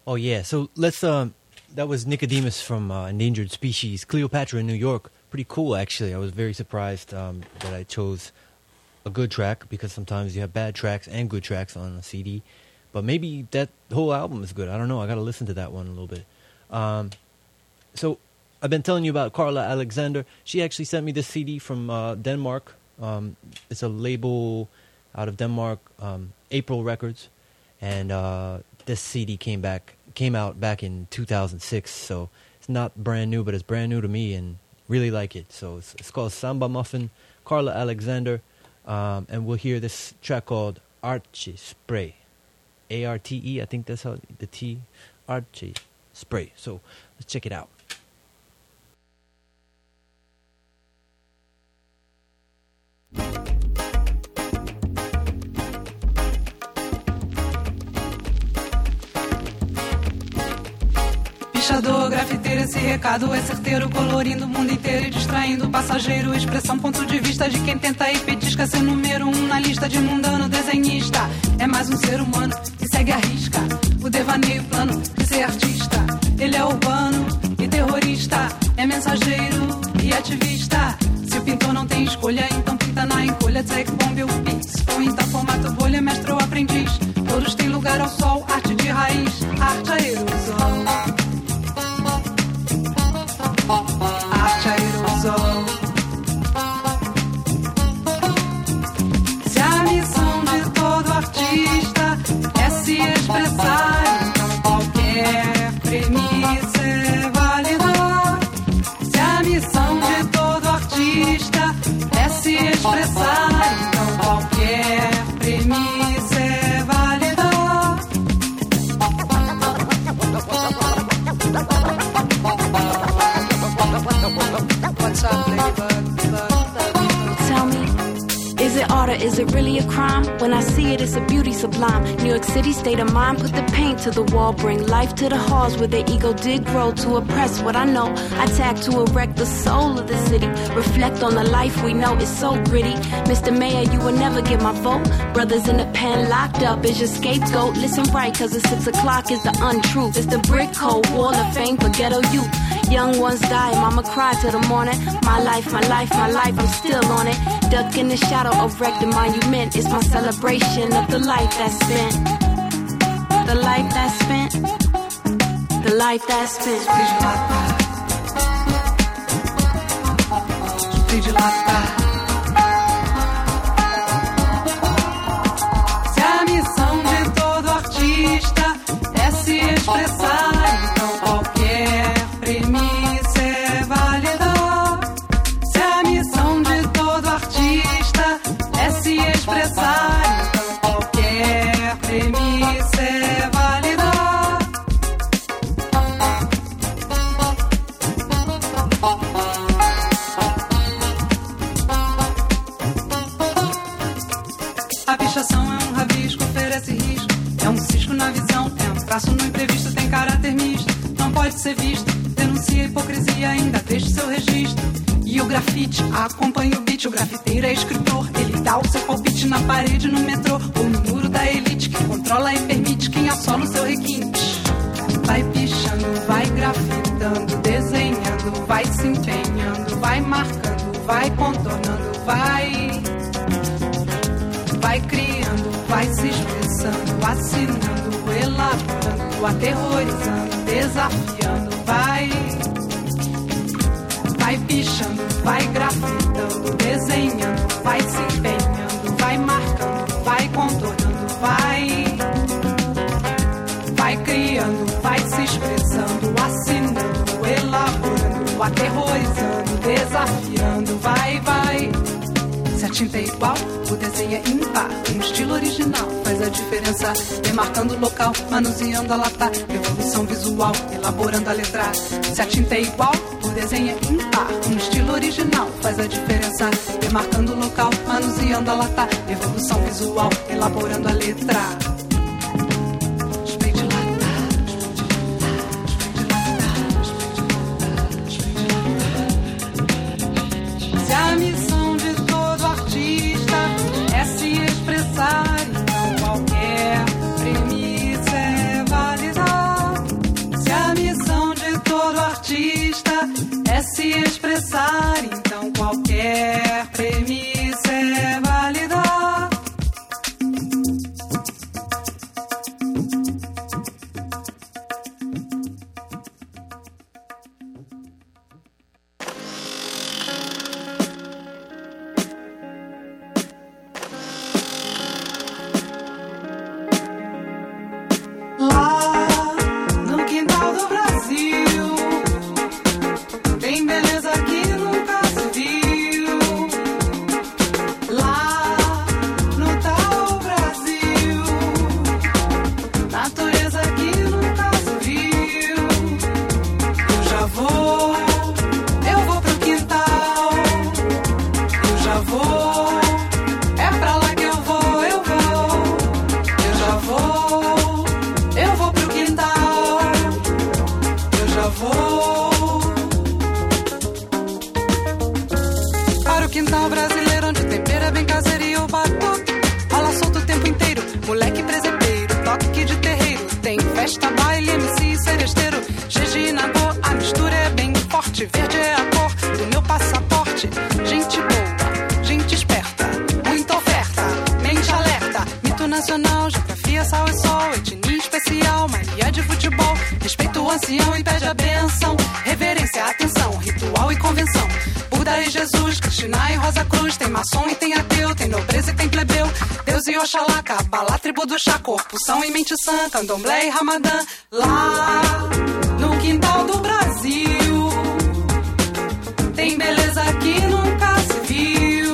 Oh yeah, so let's um that was Nicodemus from uh, Endangered Species, Cleopatra in New York. Pretty cool actually. I was very surprised um, that I chose a good track, because sometimes you have bad tracks and good tracks on a C D. But maybe that whole album is good. I don't know. I got to listen to that one a little bit. Um, so I've been telling you about Carla Alexander. She actually sent me this C D from uh, Denmark. Um, it's a label out of Denmark, um, April Records, and uh, this C D came back came out back in two thousand six. So it's not brand new, but it's brand new to me, and really like it. So it's, it's called Samba Muffin, Carla Alexander, um, and we'll hear this track called Archie Spray. A R T E, I think that's how the T, Archie Spray. So let's check it out. Pichador, grafiteiro, esse recado é certeiro, colorindo o mundo inteiro e distraindo o passageiro. Expressão, ponto de vista de quem tenta e petisca ser número um na lista de mundano desenhista. É mais um ser humano que segue a risca, o devaneio plano de ser artista. Ele é urbano e terrorista, é mensageiro e ativista. Se o pintor não tem escolha, então pinta na encolha. Take bomb ou pix, ou então formato bolha, mestre ou aprendiz. Todos têm lugar ao sol, arte de raiz, arte aerosol. Arte aerosol. Se a missão de todo artista é se expressar, então qualquer premissa é válida. Se a missão de todo artista é se expressar, então qualquer premissa é válida. What's up, ladybug? Tell me, is it art or is it really a crime? When I see it, it's a beauty sublime. New York City state of mind, put the paint to the wall, bring life to the halls where their ego did grow to oppress what I know. I tag to erect the soul of the city, reflect on the life we know is so gritty. Mister Mayor, you will never get my vote. Brothers in the pen locked up is your scapegoat. Listen right, cause the six o'clock is the untruth. It's the brick code, wall of fame for ghetto youth. Young ones die, mama cry till the morning. My life, my life, my life, I'm still on it. Duck in the shadow of wrecked monument. It's my celebration of the life that's spent. The life that's spent. The life that's spent. Se a missão de todo artista é se expressar, então qualquer premissa é válida. Se a missão de todo artista é se expressar, então qualquer premissa é válida. A pichação é um rabisco, oferece risco. É um cisco na visão, é um traço no imprevisto, tem caráter misto. Não pode ser visto, denuncia a hipocrisia, ainda deixa seu registro. E o grafite acompanha o beat, o grafiteiro é escritor. Ele dá o seu palpite na parede, no metrô, ou no muro da elite, que controla e permite quem assola o seu requinte. Vai pichando, vai grafitando, desenhando, vai se empenhando, vai marcando, vai contornando, vai... Vai criando, vai se expressando, assinando, elaborando, aterrorizando, desafiando, vai... Vai pichando, vai grafitando, desenhando, vai se empenhando, vai marcando, vai contornando, vai... Vai criando, vai se expressando, assinando, elaborando, aterrorizando, desafiando, vai, vai... Se a tinta é igual, o desenho é ímpar. Um estilo original faz a diferença. Demarcando o local, manuseando a lata. Evolução visual, elaborando a letra. Se a tinta é igual, o desenho é ímpar. Um estilo original faz a diferença. Demarcando o local, manuseando a lata. Evolução visual, elaborando a letra. Spray de lata. Se a missão de todo artista é se expressar, então qualquer premissa é válida. começar, então qualquer premissa é válida. Lá no quintal do Brasil tem beleza que nunca se viu. Lá no tal Brasil, natureza que nunca se viu. Eu já vou, eu vou pro quintal. Eu já vou, é pra lá que eu vou, eu vou. Eu já vou, eu vou pro quintal. Eu já vou para o quintal brasileiro, onde o tempero é bem caseiro e o batuque rola solto o tempo inteiro. Moleque presepeiro, toque de terreiro. Tem festa, baile, M C e seresteiro. Gigi na boa, a mistura é bem forte. Verde é a cor do meu passaporte. Gente boa, gente esperta, muita oferta, mente alerta. Mito nacional, geografia, sal e sol. Etnia especial, mania de futebol. Respeito o ancião e pede a benção. Reverência, atenção, ritual e convenção. Buda e Jesus, Krishna e Rosa Cruz. Tem maçom e tem ateu, tem nobreza e tem plebeu. Deus e Oxalá, Kabbalah, tribo do chá, corpo são e mente sã, candomblé e ramadã. Lá no quintal do Brasil tem beleza que nunca se viu.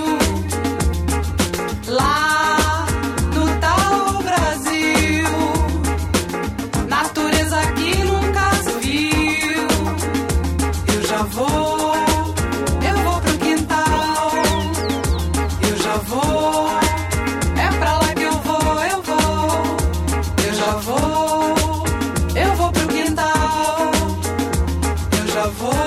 Lá no tal Brasil, natureza que nunca se viu. Eu já vou, eu vou pro quintal. Eu já vou, é pra lá que eu vou, eu vou. Eu já vou, eu vou pro quintal. Eu já vou.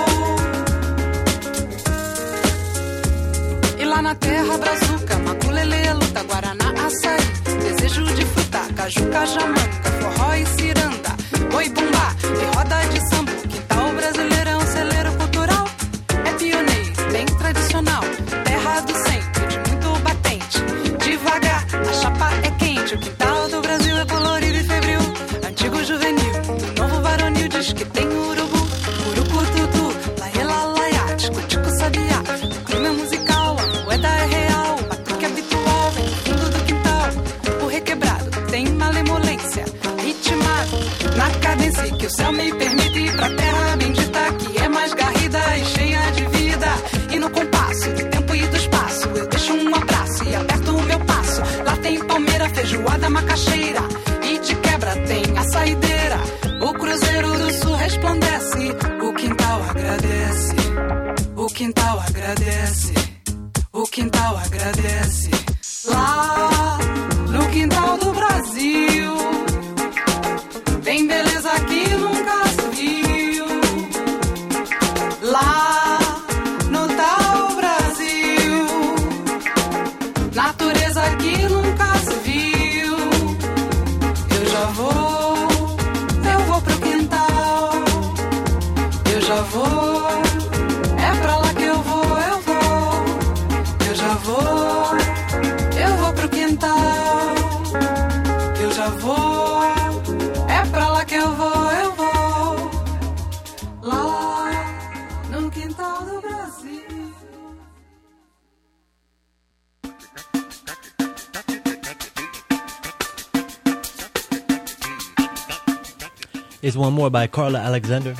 E lá na terra, brazuca, maculelê, luta, guaraná, açaí. Desejo de fruta, caju, cajamanga, forró e ciranda. Oi, bumbá e roda de samba. O quintal brasileiro é um celeiro cultural. É pioneiro, bem tradicional. Terra do centro, de muito batente. Devagar, a chapa é quente. O quintal do Brasil é colorido e febril. Antigo juvenil, do novo varonil. Diz que tem urubu, urucututu, laiela, laiá, tico-tico, sabiá. O clima é musical, a moeda é real. O batuque habitual vem vindo do quintal. O requebrado tem malemolência, ritmado na cadência que o céu me permite. Pra terra bendita que é mais garrida e cheia de vida. E no compasso do tempo e do espaço eu deixo um abraço e aperto o meu passo. Lá tem palmeira, feijoada, macaxeira. E de quebra tem a saideira. O cruzeiro do sul resplandece. O quintal agradece. O quintal agradece. O quintal agradece. Lá no quintal do Brasil tem beleza que nunca se viu. Lá no tal Brasil, natureza que nunca se viu. Eu já vou, eu vou pro quintal. Eu já vou, é pra lá que eu vou, eu vou. Eu já vou, eu vou pro quintal. Eu já vou, é pra lá que eu vou, eu vou. Lá no quintal do Brasil. Here's one more by Carla Alexander.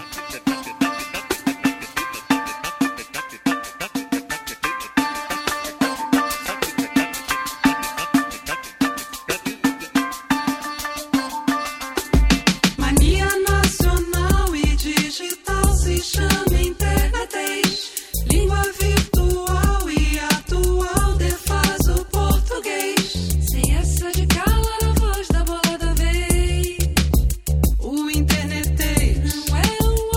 Mania nacional e digital se chama internetês. Língua virtual e atual defaz o português. Sem essa de calar a voz da bola da vez. O internetês não é um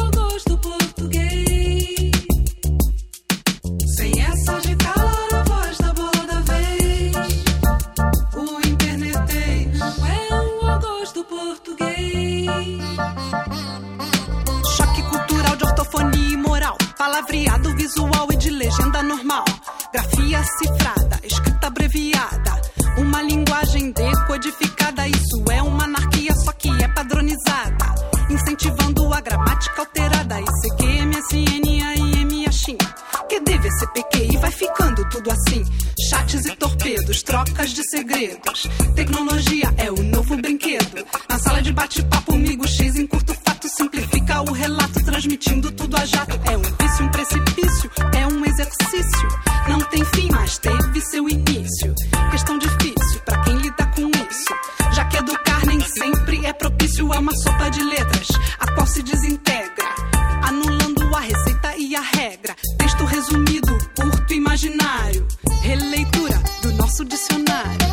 chats e torpedos, trocas de segredos. Tecnologia é o novo brinquedo. Na sala de bate-papo, amigo X encurta o fato, simplifica o relato, transmitindo tudo a jato. É um vício, um precipício, é um exercício. Não tem fim, mas teve seu início. Questão difícil pra quem lida com isso, já que educar nem sempre é propício a uma sopa de letras, a qual se desintegra, anulando a receita e a regra. Texto resumido, curto e imaginário, releitura do nosso dicionário.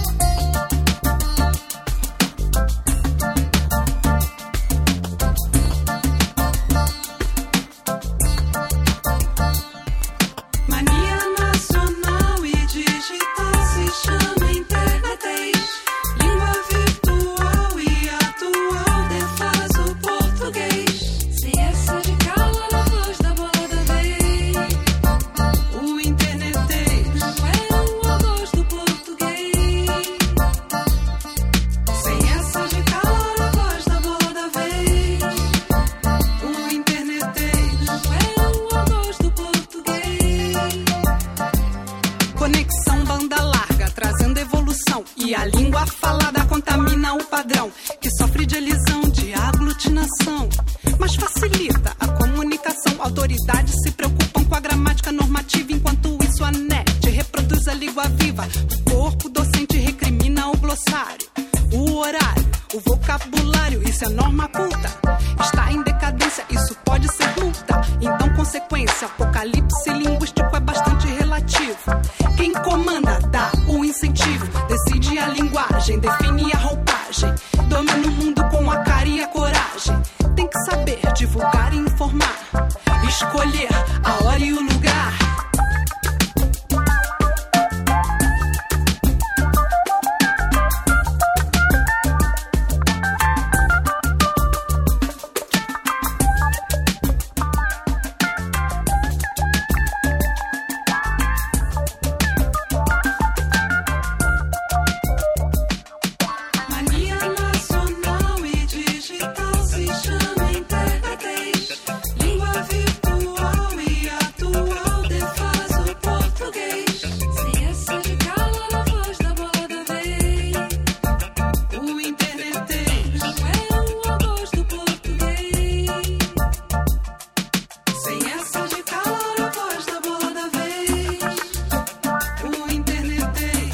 Mania nacional e digital se chama internetês. Língua virtual e atual defaz o português. Se essa de cala na voz da bola da vez. O internetês não é o algoz do português. Sem essa de cala na voz da bola da vez. O internetês não é o algoz do português. Conexão banda larga, trazendo evolução. E a língua falada contamina o padrão, que sofre de elisão, de aglutinação, mas facilita a comunicação. Autoridades se preocupam com a gramática normativa, enquanto isso a net reproduz a língua viva. O corpo docente recrimina o glossário, o horário, o vocabulário. Isso é norma culta, está em decadência, isso pode ser multa. Então consequência, apocalipse linguístico é bastante relativo. Quem comanda dá o incentivo, decide a linguagem, define a roupagem, domina o mundo com a cara e a coragem. Tem que saber divulgar e informar, escolher a hora e o lugar. Mania nacional e digital se chama internetês. Língua virtual e atual defaz o português. Se essa de cala na voz da bola da vez. O internetês não é o algoz do português. Sem essa de cala na voz da bola da vez. O internetês.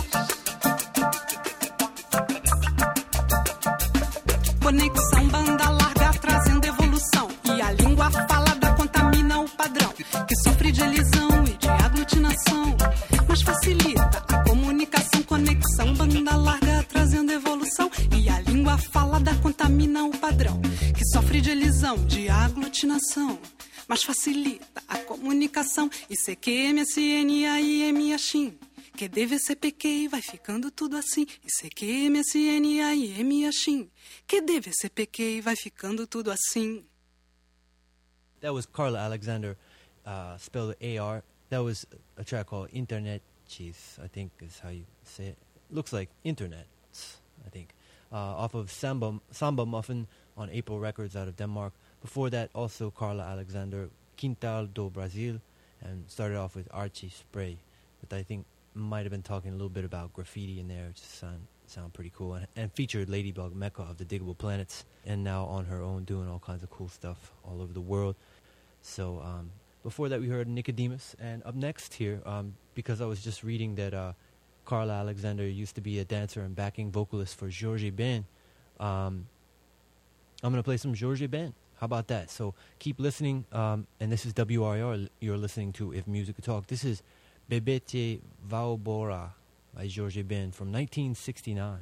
Conexão banda larga trazendo evolução, e a língua falada contamina o padrão, que sofre de elisão e de aglutinação, mas facilita a comunicação. Conexão banda larga trazendo evolução, e a língua falada contamina o padrão, que sofre de elisão, de aglutinação, mas facilita a comunicação. I C Q M S N A I M A X Q D V C P Q vai ficando tudo assim. I C Q M S N A I M A X Q D V C P Q vai ficando tudo assim. That was Carla Alexander, uh, spelled A R. That was a track called Internet Cheese, I think is how you say it. Looks like internet, I think. Uh, off of Samba, Samba Muffin on April Records out of Denmark. Before that, also Carla Alexander, Quintal do Brasil, and started off with Archie Spray, but I think might have been talking a little bit about graffiti in there, which sound sound pretty cool, and, and featured Ladybug Mecca of the Diggable Planets, and now on her own doing all kinds of cool stuff all over the world. So um, before that we heard Nicodemus, and up next here, um, because I was just reading that uh, Carla Alexander used to be a dancer and backing vocalist for Jorge Ben, um, I'm going to play some Jorge Ben. How about that? So keep listening, um, and this is W R I R, you're listening to If Music Could Talk. This is Bebete Vaubora by Jorge Ben from nineteen sixty-nine.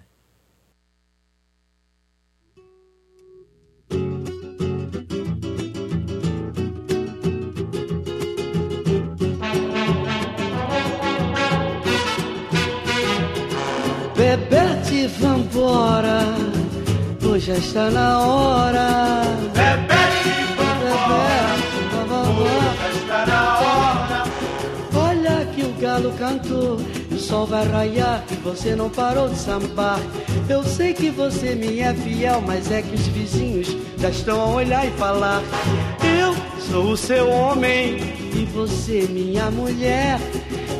Bebete, vambora, pois já está na hora. Bebete, vambora, vambora, já está na hora. Olha que o galo cantou, o sol vai raiar e você não parou de sambar. Eu sei que você me é fiel, mas é que os vizinhos já estão a olhar e falar. Eu sou o seu homem e você minha mulher.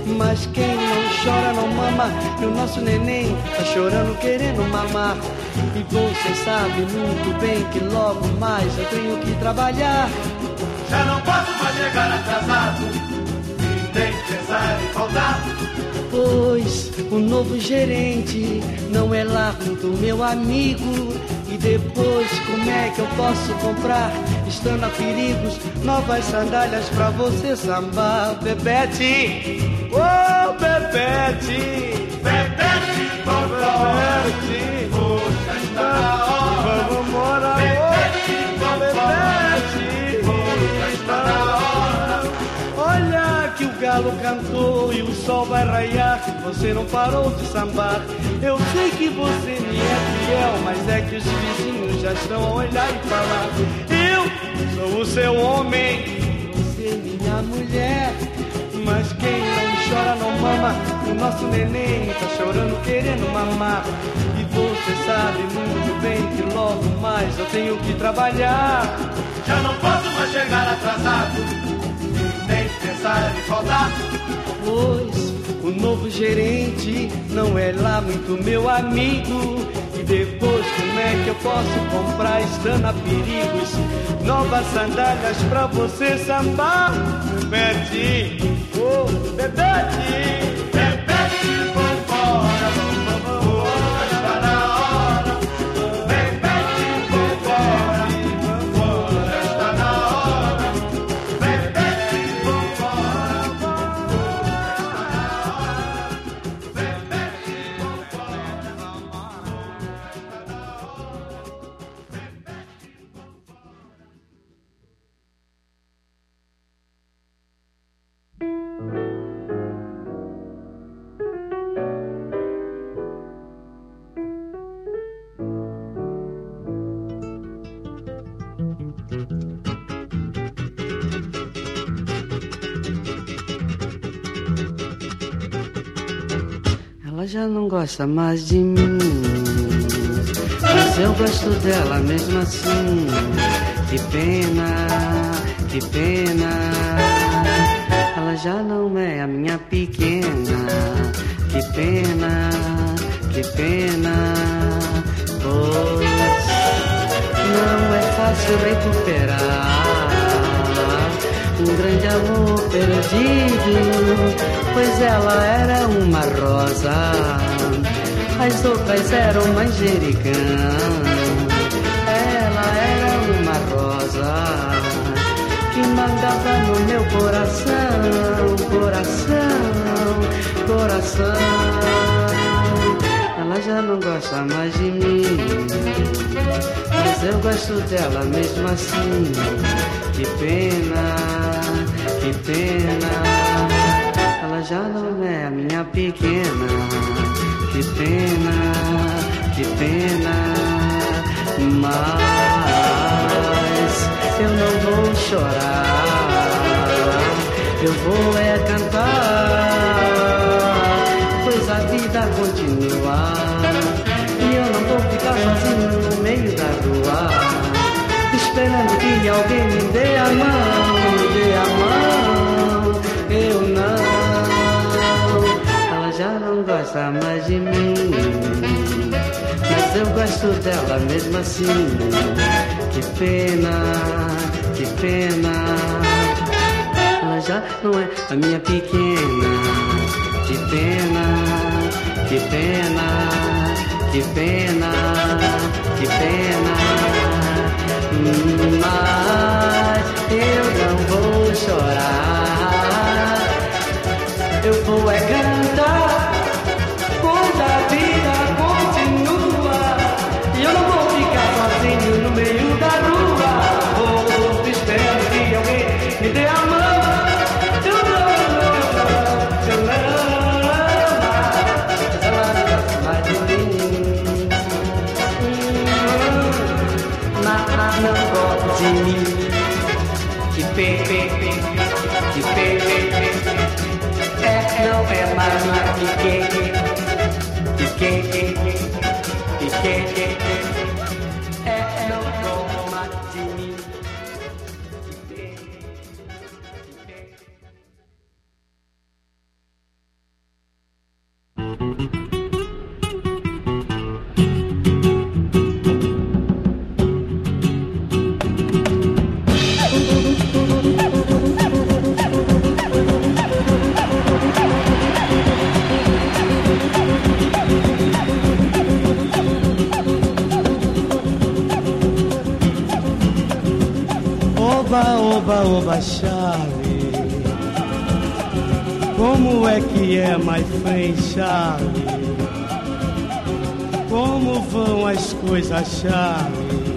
Mas quem não chora não mama, e o nosso neném tá chorando querendo mamar. E você sabe muito bem que logo mais eu tenho que trabalhar. Já não posso mais chegar atrasado e nem pensar em faltar. Pois o novo gerente não é lá muito meu amigo. E depois como é que eu posso comprar, estando a perigos, novas sandálias pra você sambar? Bebete, oh Bebete, Bebete, Bebete, já está na hora. Vamos morar, Bebete, Bebete, já está na hora. Olha que o galo cantou e o sol vai raiar, você não parou de sambar. Eu sei que você me é fiel, mas é que os vizinhos já estão a olhar e falar. Eu sou o seu homem, você minha mulher. Mas quem não chora não mama, o nosso neném tá chorando querendo mamar. E você sabe muito bem que logo mais eu tenho que trabalhar. Já não posso mais chegar atrasado, nem pensar em faltar. Pois o novo gerente não é lá muito meu amigo. E depois como é que eu posso comprar, estando a perigos, novas sandálias pra você sambar? Bebete, oh Bebete, Bebete, vambora, vambora, já está na hora. Bebete, vambora, vambora, já está na hora. Bebete, vambora, vambora, já está na hora. Bebete, vambora, vambora, já está na hora. Ela já não gosta mais de mim, mas eu gosto dela mesmo assim. Que pena, que pena. Ela já não é a minha pequena. Que pena, que pena. Pois não é fácil recuperar um grande amor perdido, pois ela era uma rosa, as outras eram manjericão. Ela era uma rosa que mandava no meu coração, coração, coração. Ela já não gosta mais de mim, mas eu gosto dela mesmo assim. Que pena, que pena. Ela já não é a minha pequena. Que pena, que pena. Mas eu não vou chorar, eu vou é cantar, pois a vida continua e eu não vou ficar sozinho no meio da rua, esperando que alguém me dê a mão, me dê a mão. Eu não, ela já não gosta mais de mim, mas eu gosto dela mesmo assim. Que pena, que pena. Ela já não é a minha pequena. Que pena, que pena, que pena, que pena. Mas eu não vou chorar, eu vou é cantar, pois a vida continua e eu não vou ficar sozinho no meio da rua. Vou esperando que alguém me dê a mão. Eu não, eu não, mas ela não gosta mais de mim. Oba, oba, oba, Charlie. Como é que é, my friend Charlie? Como vão as coisas, Charlie?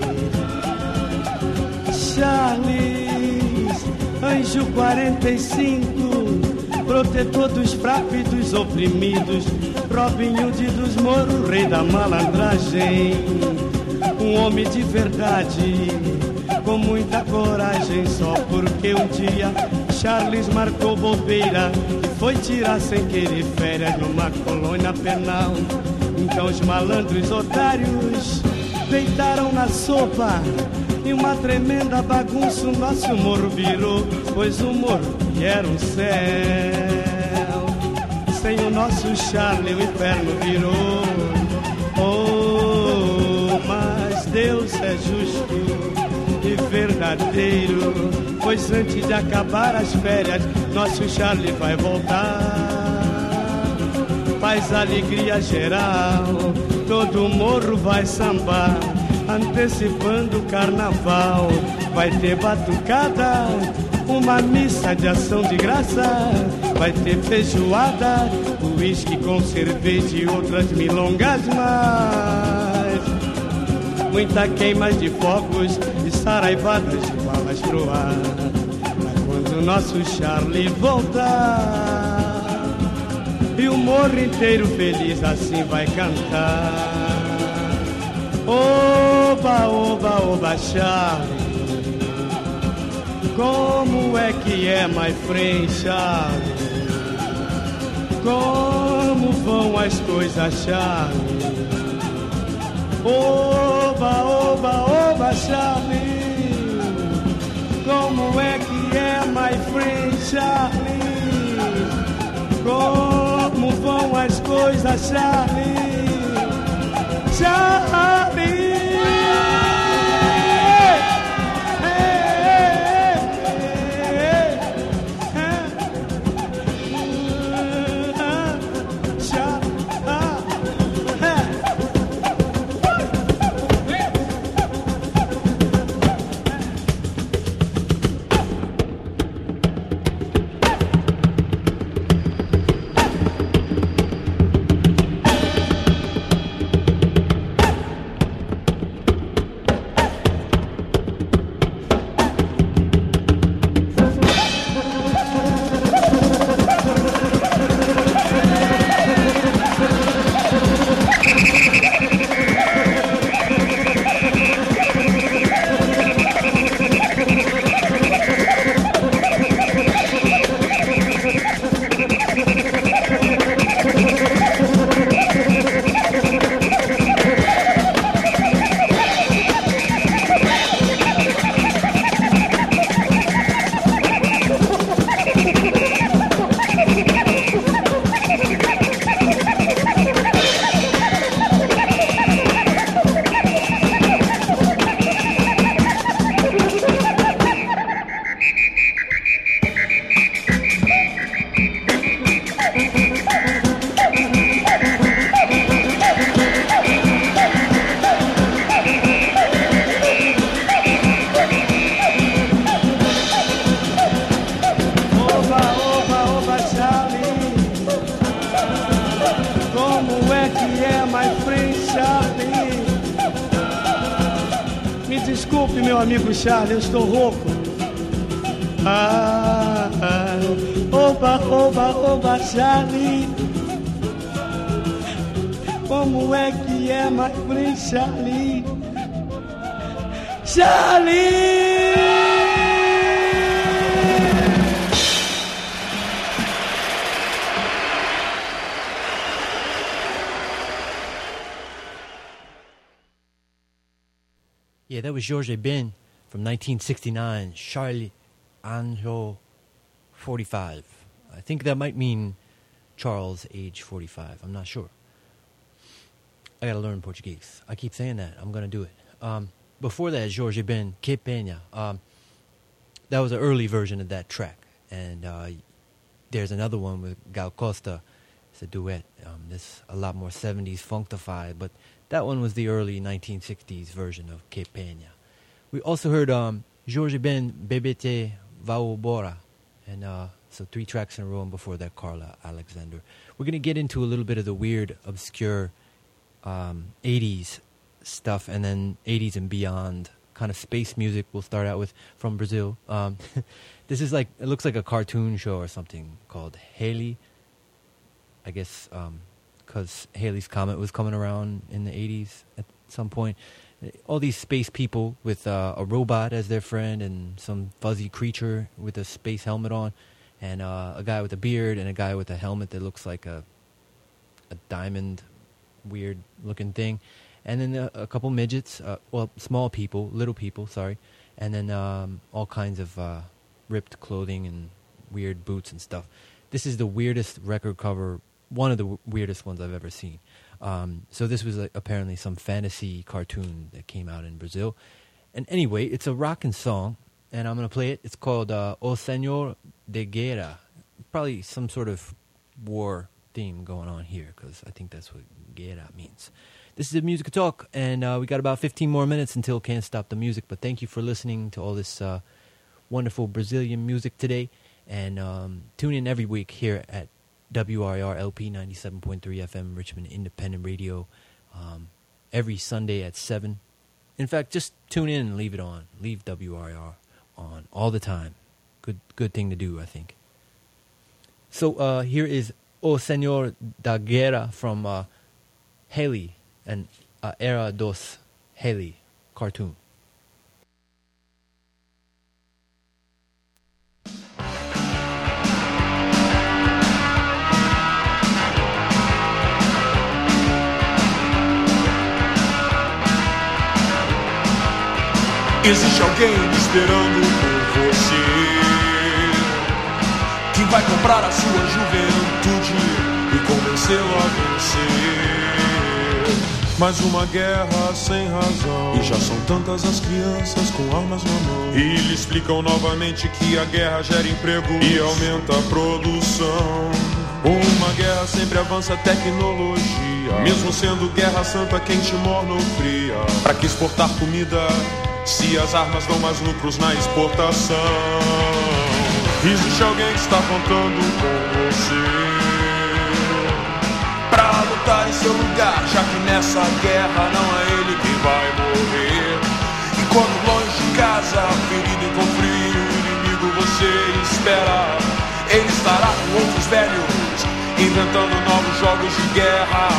Charlie, anjo quarenta e cinco, protetor dos fracos e dos oprimidos, Robin Hood dos moros, rei da malandragem, um homem de verdade, com muita coragem, só porque um dia Charles marcou bobeira e foi tirar sem querer férias numa colônia penal. Então os malandros otários deitaram na sopa e uma tremenda bagunça o nosso morro virou, pois o morro era um céu. Sem o nosso Charlie o inferno virou. Oh, mas Deus é justo e verdadeiro, pois antes de acabar as férias nosso Charlie vai voltar. Faz alegria geral, todo o morro vai sambar, antecipando o carnaval. Vai ter batucada, uma missa de ação de graça, vai ter feijoada, uísque com cerveja e outras milongas mais. Muita queima de fogos e saraivadas de balas pro ar. Mas quando o nosso Charlie voltar, e o morro inteiro feliz assim vai cantar. Oba, oba, oba, Charlie. Como é que é, my friend Charlie? Como vão as coisas, Charlie? Oba, oba, oba, Charlie. Como é que é, my friend Charlie? Como vão as coisas, Charlie? Charlie. Desculpe, meu amigo Charlie, eu estou rouco. Ah, ah, oba, oba, oba, Charlie. Como é que é, my friend Charlie? Charlie! Yeah, that was Georges Ben from nineteen sixty-nine, Charlie Anjo forty-five. I think that might mean Charles, age forty-five. I'm not sure. I gotta learn Portuguese. I keep saying that. I'm gonna do it. Um, before that, Georges Ben, Que Peña. Um, that was an early version of that track. And uh, there's another one with Gal Costa. It's a duet. Um, this a lot more seventies funkified, but that one was the early nineteen sixties version of Que Peña. We also heard um, Jorge Ben, Bebete Vaobora. And uh, so three tracks in a row, and before that, Carla Alexander. We're going to get into a little bit of the weird, obscure um, eighties stuff, and then eighties and beyond kind of space music we'll start out with from Brazil. Um, this is like, it looks like a cartoon show or something called Halley. I guess because um, Halley's Comet was coming around in the eighties at some point. All these space people with uh, a robot as their friend and some fuzzy creature with a space helmet on, and uh, a guy with a beard and a guy with a helmet that looks like a a diamond weird looking thing. And then a, a couple midgets, uh, well, small people, little people, sorry. And then um, all kinds of uh, ripped clothing and weird boots and stuff. This is the weirdest record cover, one of the w- weirdest ones I've ever seen. Um, so this was like, apparently some fantasy cartoon that came out in Brazil. And anyway, it's a rockin' song, and I'm going to play it. It's called uh, O Senhor de Guerra. Probably some sort of war theme going on here, because I think that's what guerra means. This is Music Talk, and uh, we got about fifteen more minutes until Can't Stop the Music, but thank you for listening to all this uh, wonderful Brazilian music today, and um, tune in every week here at W R I R L P ninety-seven point three F M, Richmond Independent Radio, um, every Sunday at seven. In fact, just tune in and leave it on. Leave W R I R on all the time. Good good thing to do, I think. So uh, here is O Senhor da Guerra from uh, Halley, and uh, Era dos Halley cartoon. Existe alguém esperando por você, que vai comprar a sua juventude e convencê-lo a vencer. Mais uma guerra sem razão, e já são tantas as crianças com armas na mão. E lhe explicam novamente que a guerra gera emprego e aumenta a produção. Uma guerra sempre avança a tecnologia, mesmo sendo guerra santa, quente, morna ou fria. Pra que exportar comida se as armas dão mais lucros na exportação? Existe alguém que está contando com você pra lutar em seu lugar, já que nessa guerra não é ele quem vai morrer. E quando longe de casa, ferido e com frio, o inimigo você espera, ele estará com outros velhos, inventando novos jogos de guerra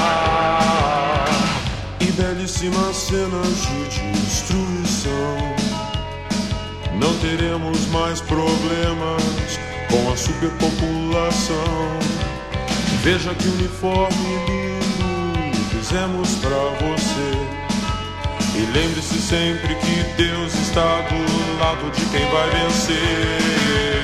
e belíssimas cenas de destruição. Não teremos mais problemas com a superpopulação. Veja que uniforme lindo fizemos pra você. E lembre-se sempre que Deus está do lado de quem vai vencer.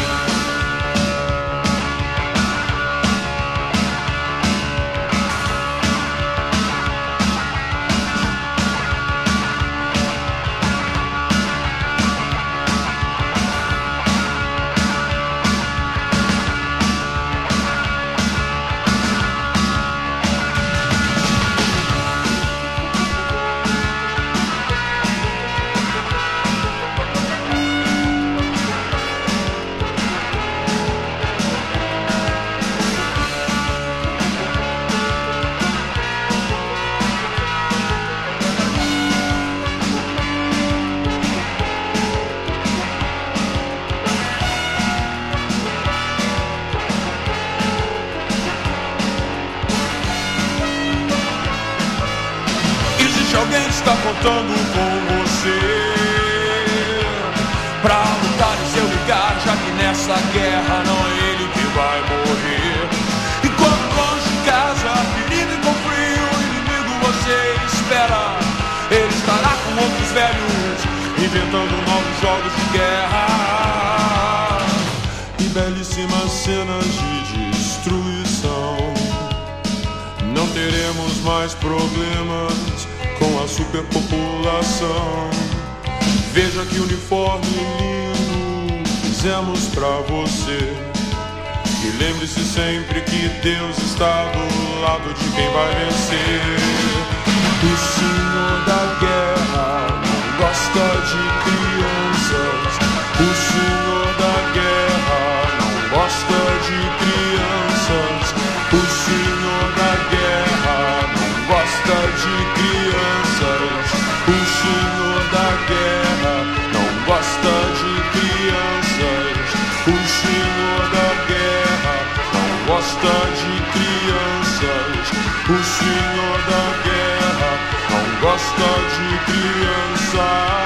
Contando com você pra lutar em seu lugar, já que nessa guerra não é ele que vai morrer. E quando longe de casa, ferido e com frio, o inimigo você espera, ele estará com outros velhos, inventando novos jogos de guerra e belíssimas cenas de destruição. Não teremos mais problemas com a superpopulação. Veja que uniforme lindo fizemos pra você. E lembre-se sempre que Deus está do lado de quem vai vencer. O senhor da guerra não gosta de crianças. gosta de crianças.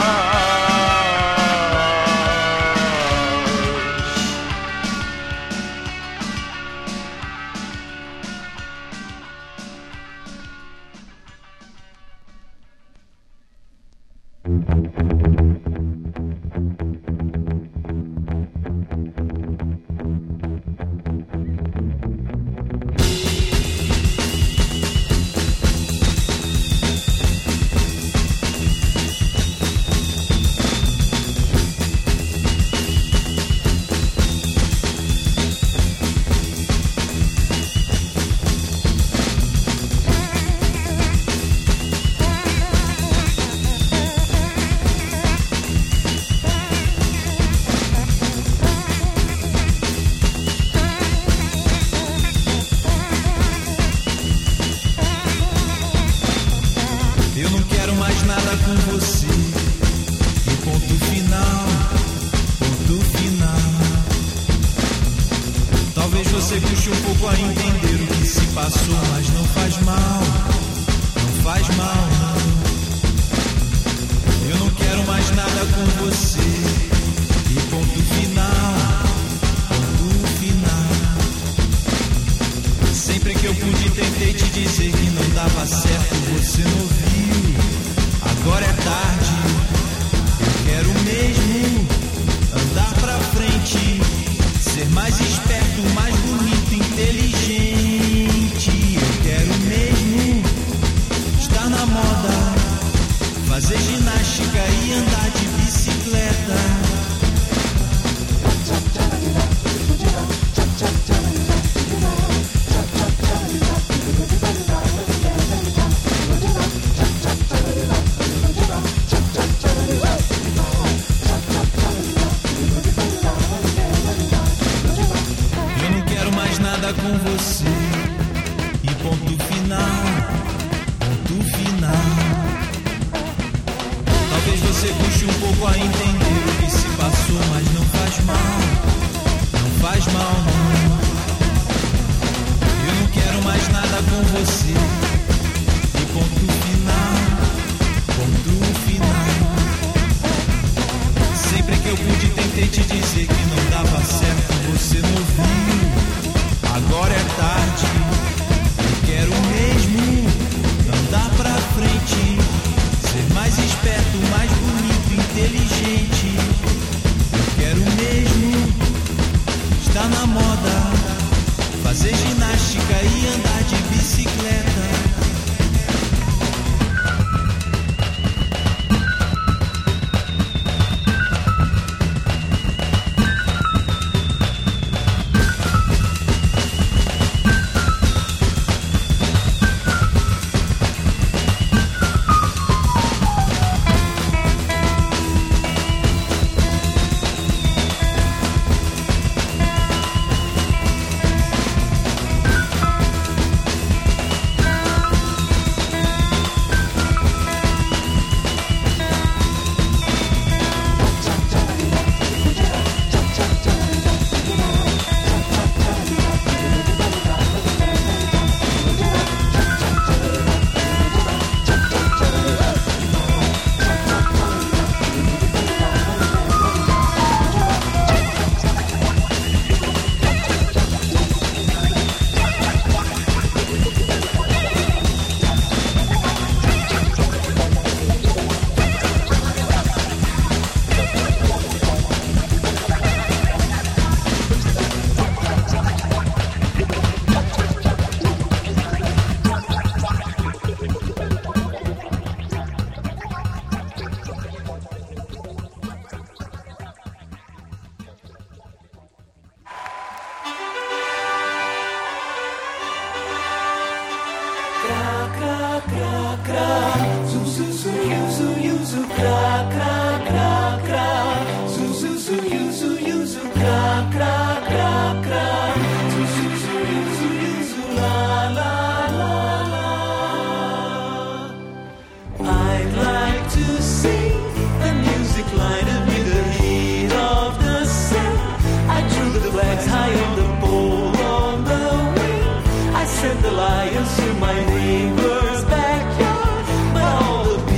Sent the lions to my neighbor's backyard, but all the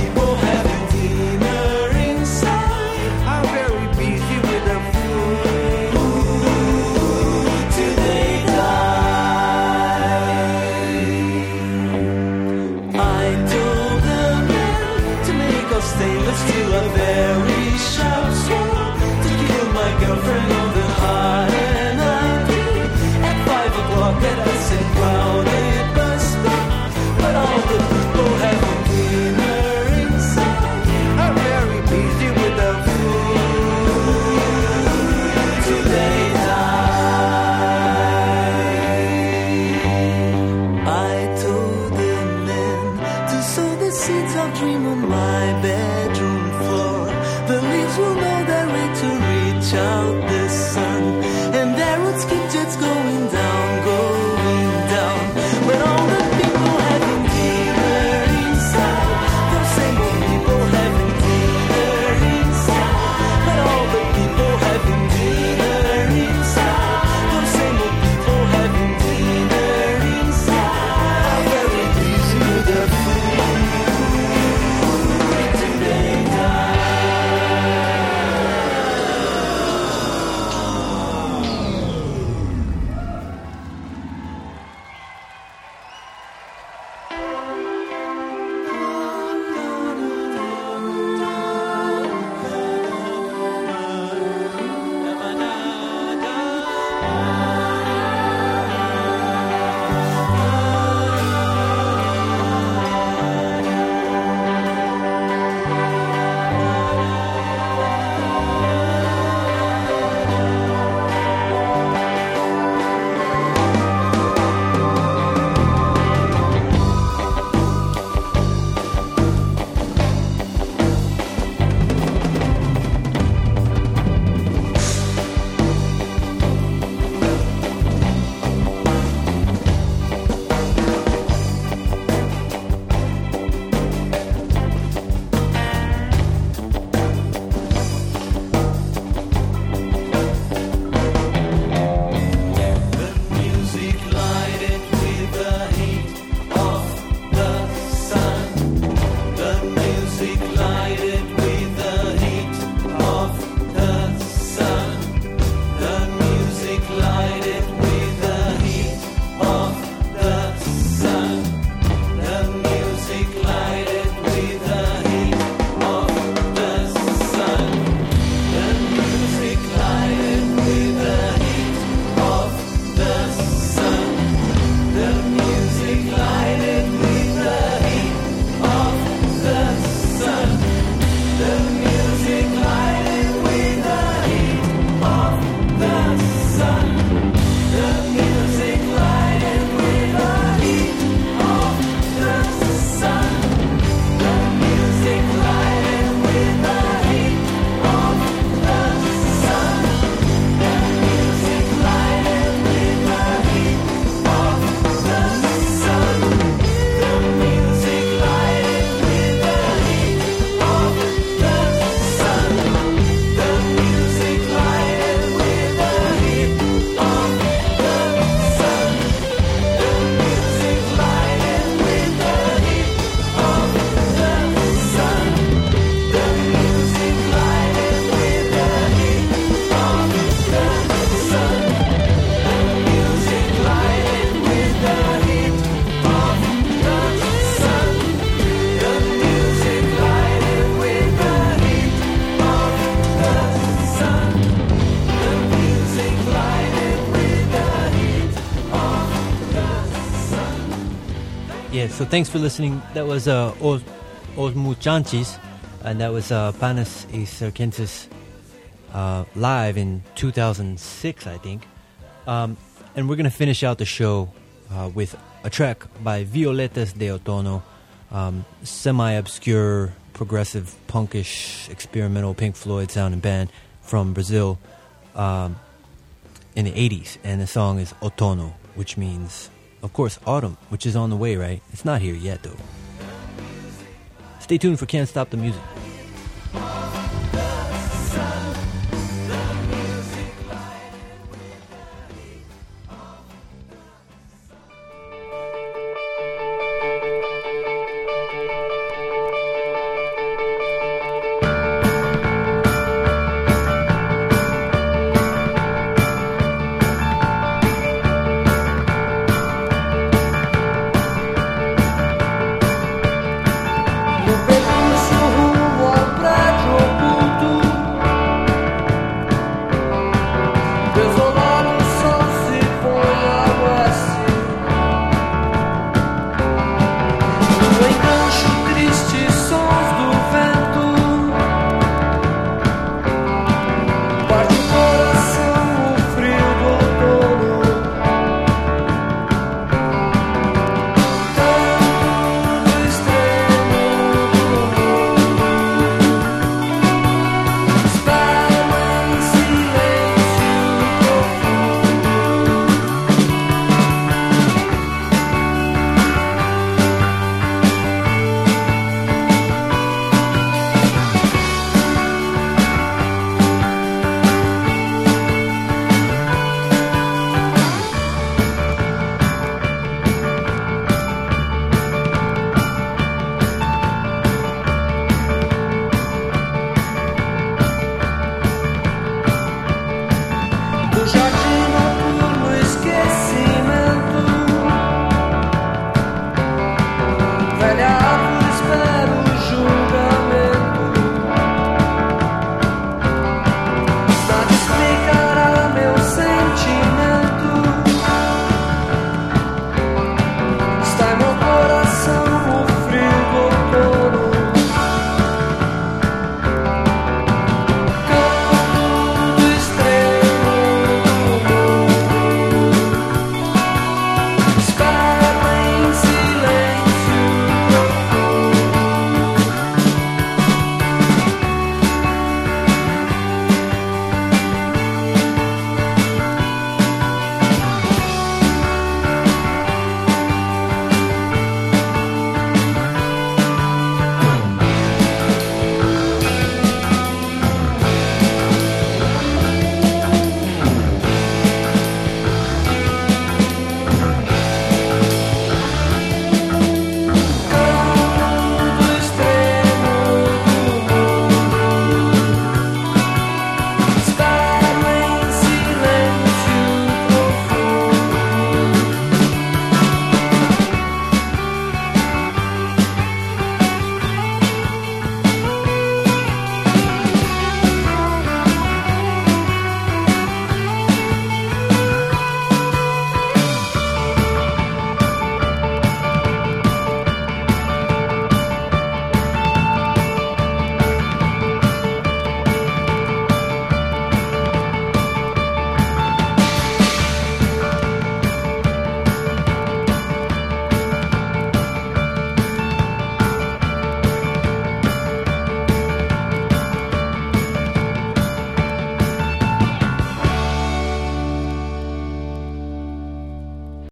stainless steel, a very sharp sword to kill my girlfriend on the hot and happy. At five o'clock at a Saint crowded bus stop, but all the people have a dinner inside, are very busy with the food today. Dream on my bedroom floor. The leaves will know their way to reach out the sun, and their roots keep just going down, going down. But all the people having dinner inside, those same old people having dinner inside. But all the people having dinner inside, those same old people having dinner inside, are very busy with their food. Yeah, so thanks for listening. That was uh, Os, Os Muchachis, and that was uh, Panas y Circenses uh, live in two thousand six, I think. Um, and we're going to finish out the show uh, with a track by Violetas de Outono, um, semi-obscure, progressive, punkish, experimental Pink Floyd sounding band from Brazil um, in the eighties. And the song is Outono, which means, of course, autumn, which is on the way, right? It's not here yet, though. Stay tuned for Can't Stop the Music.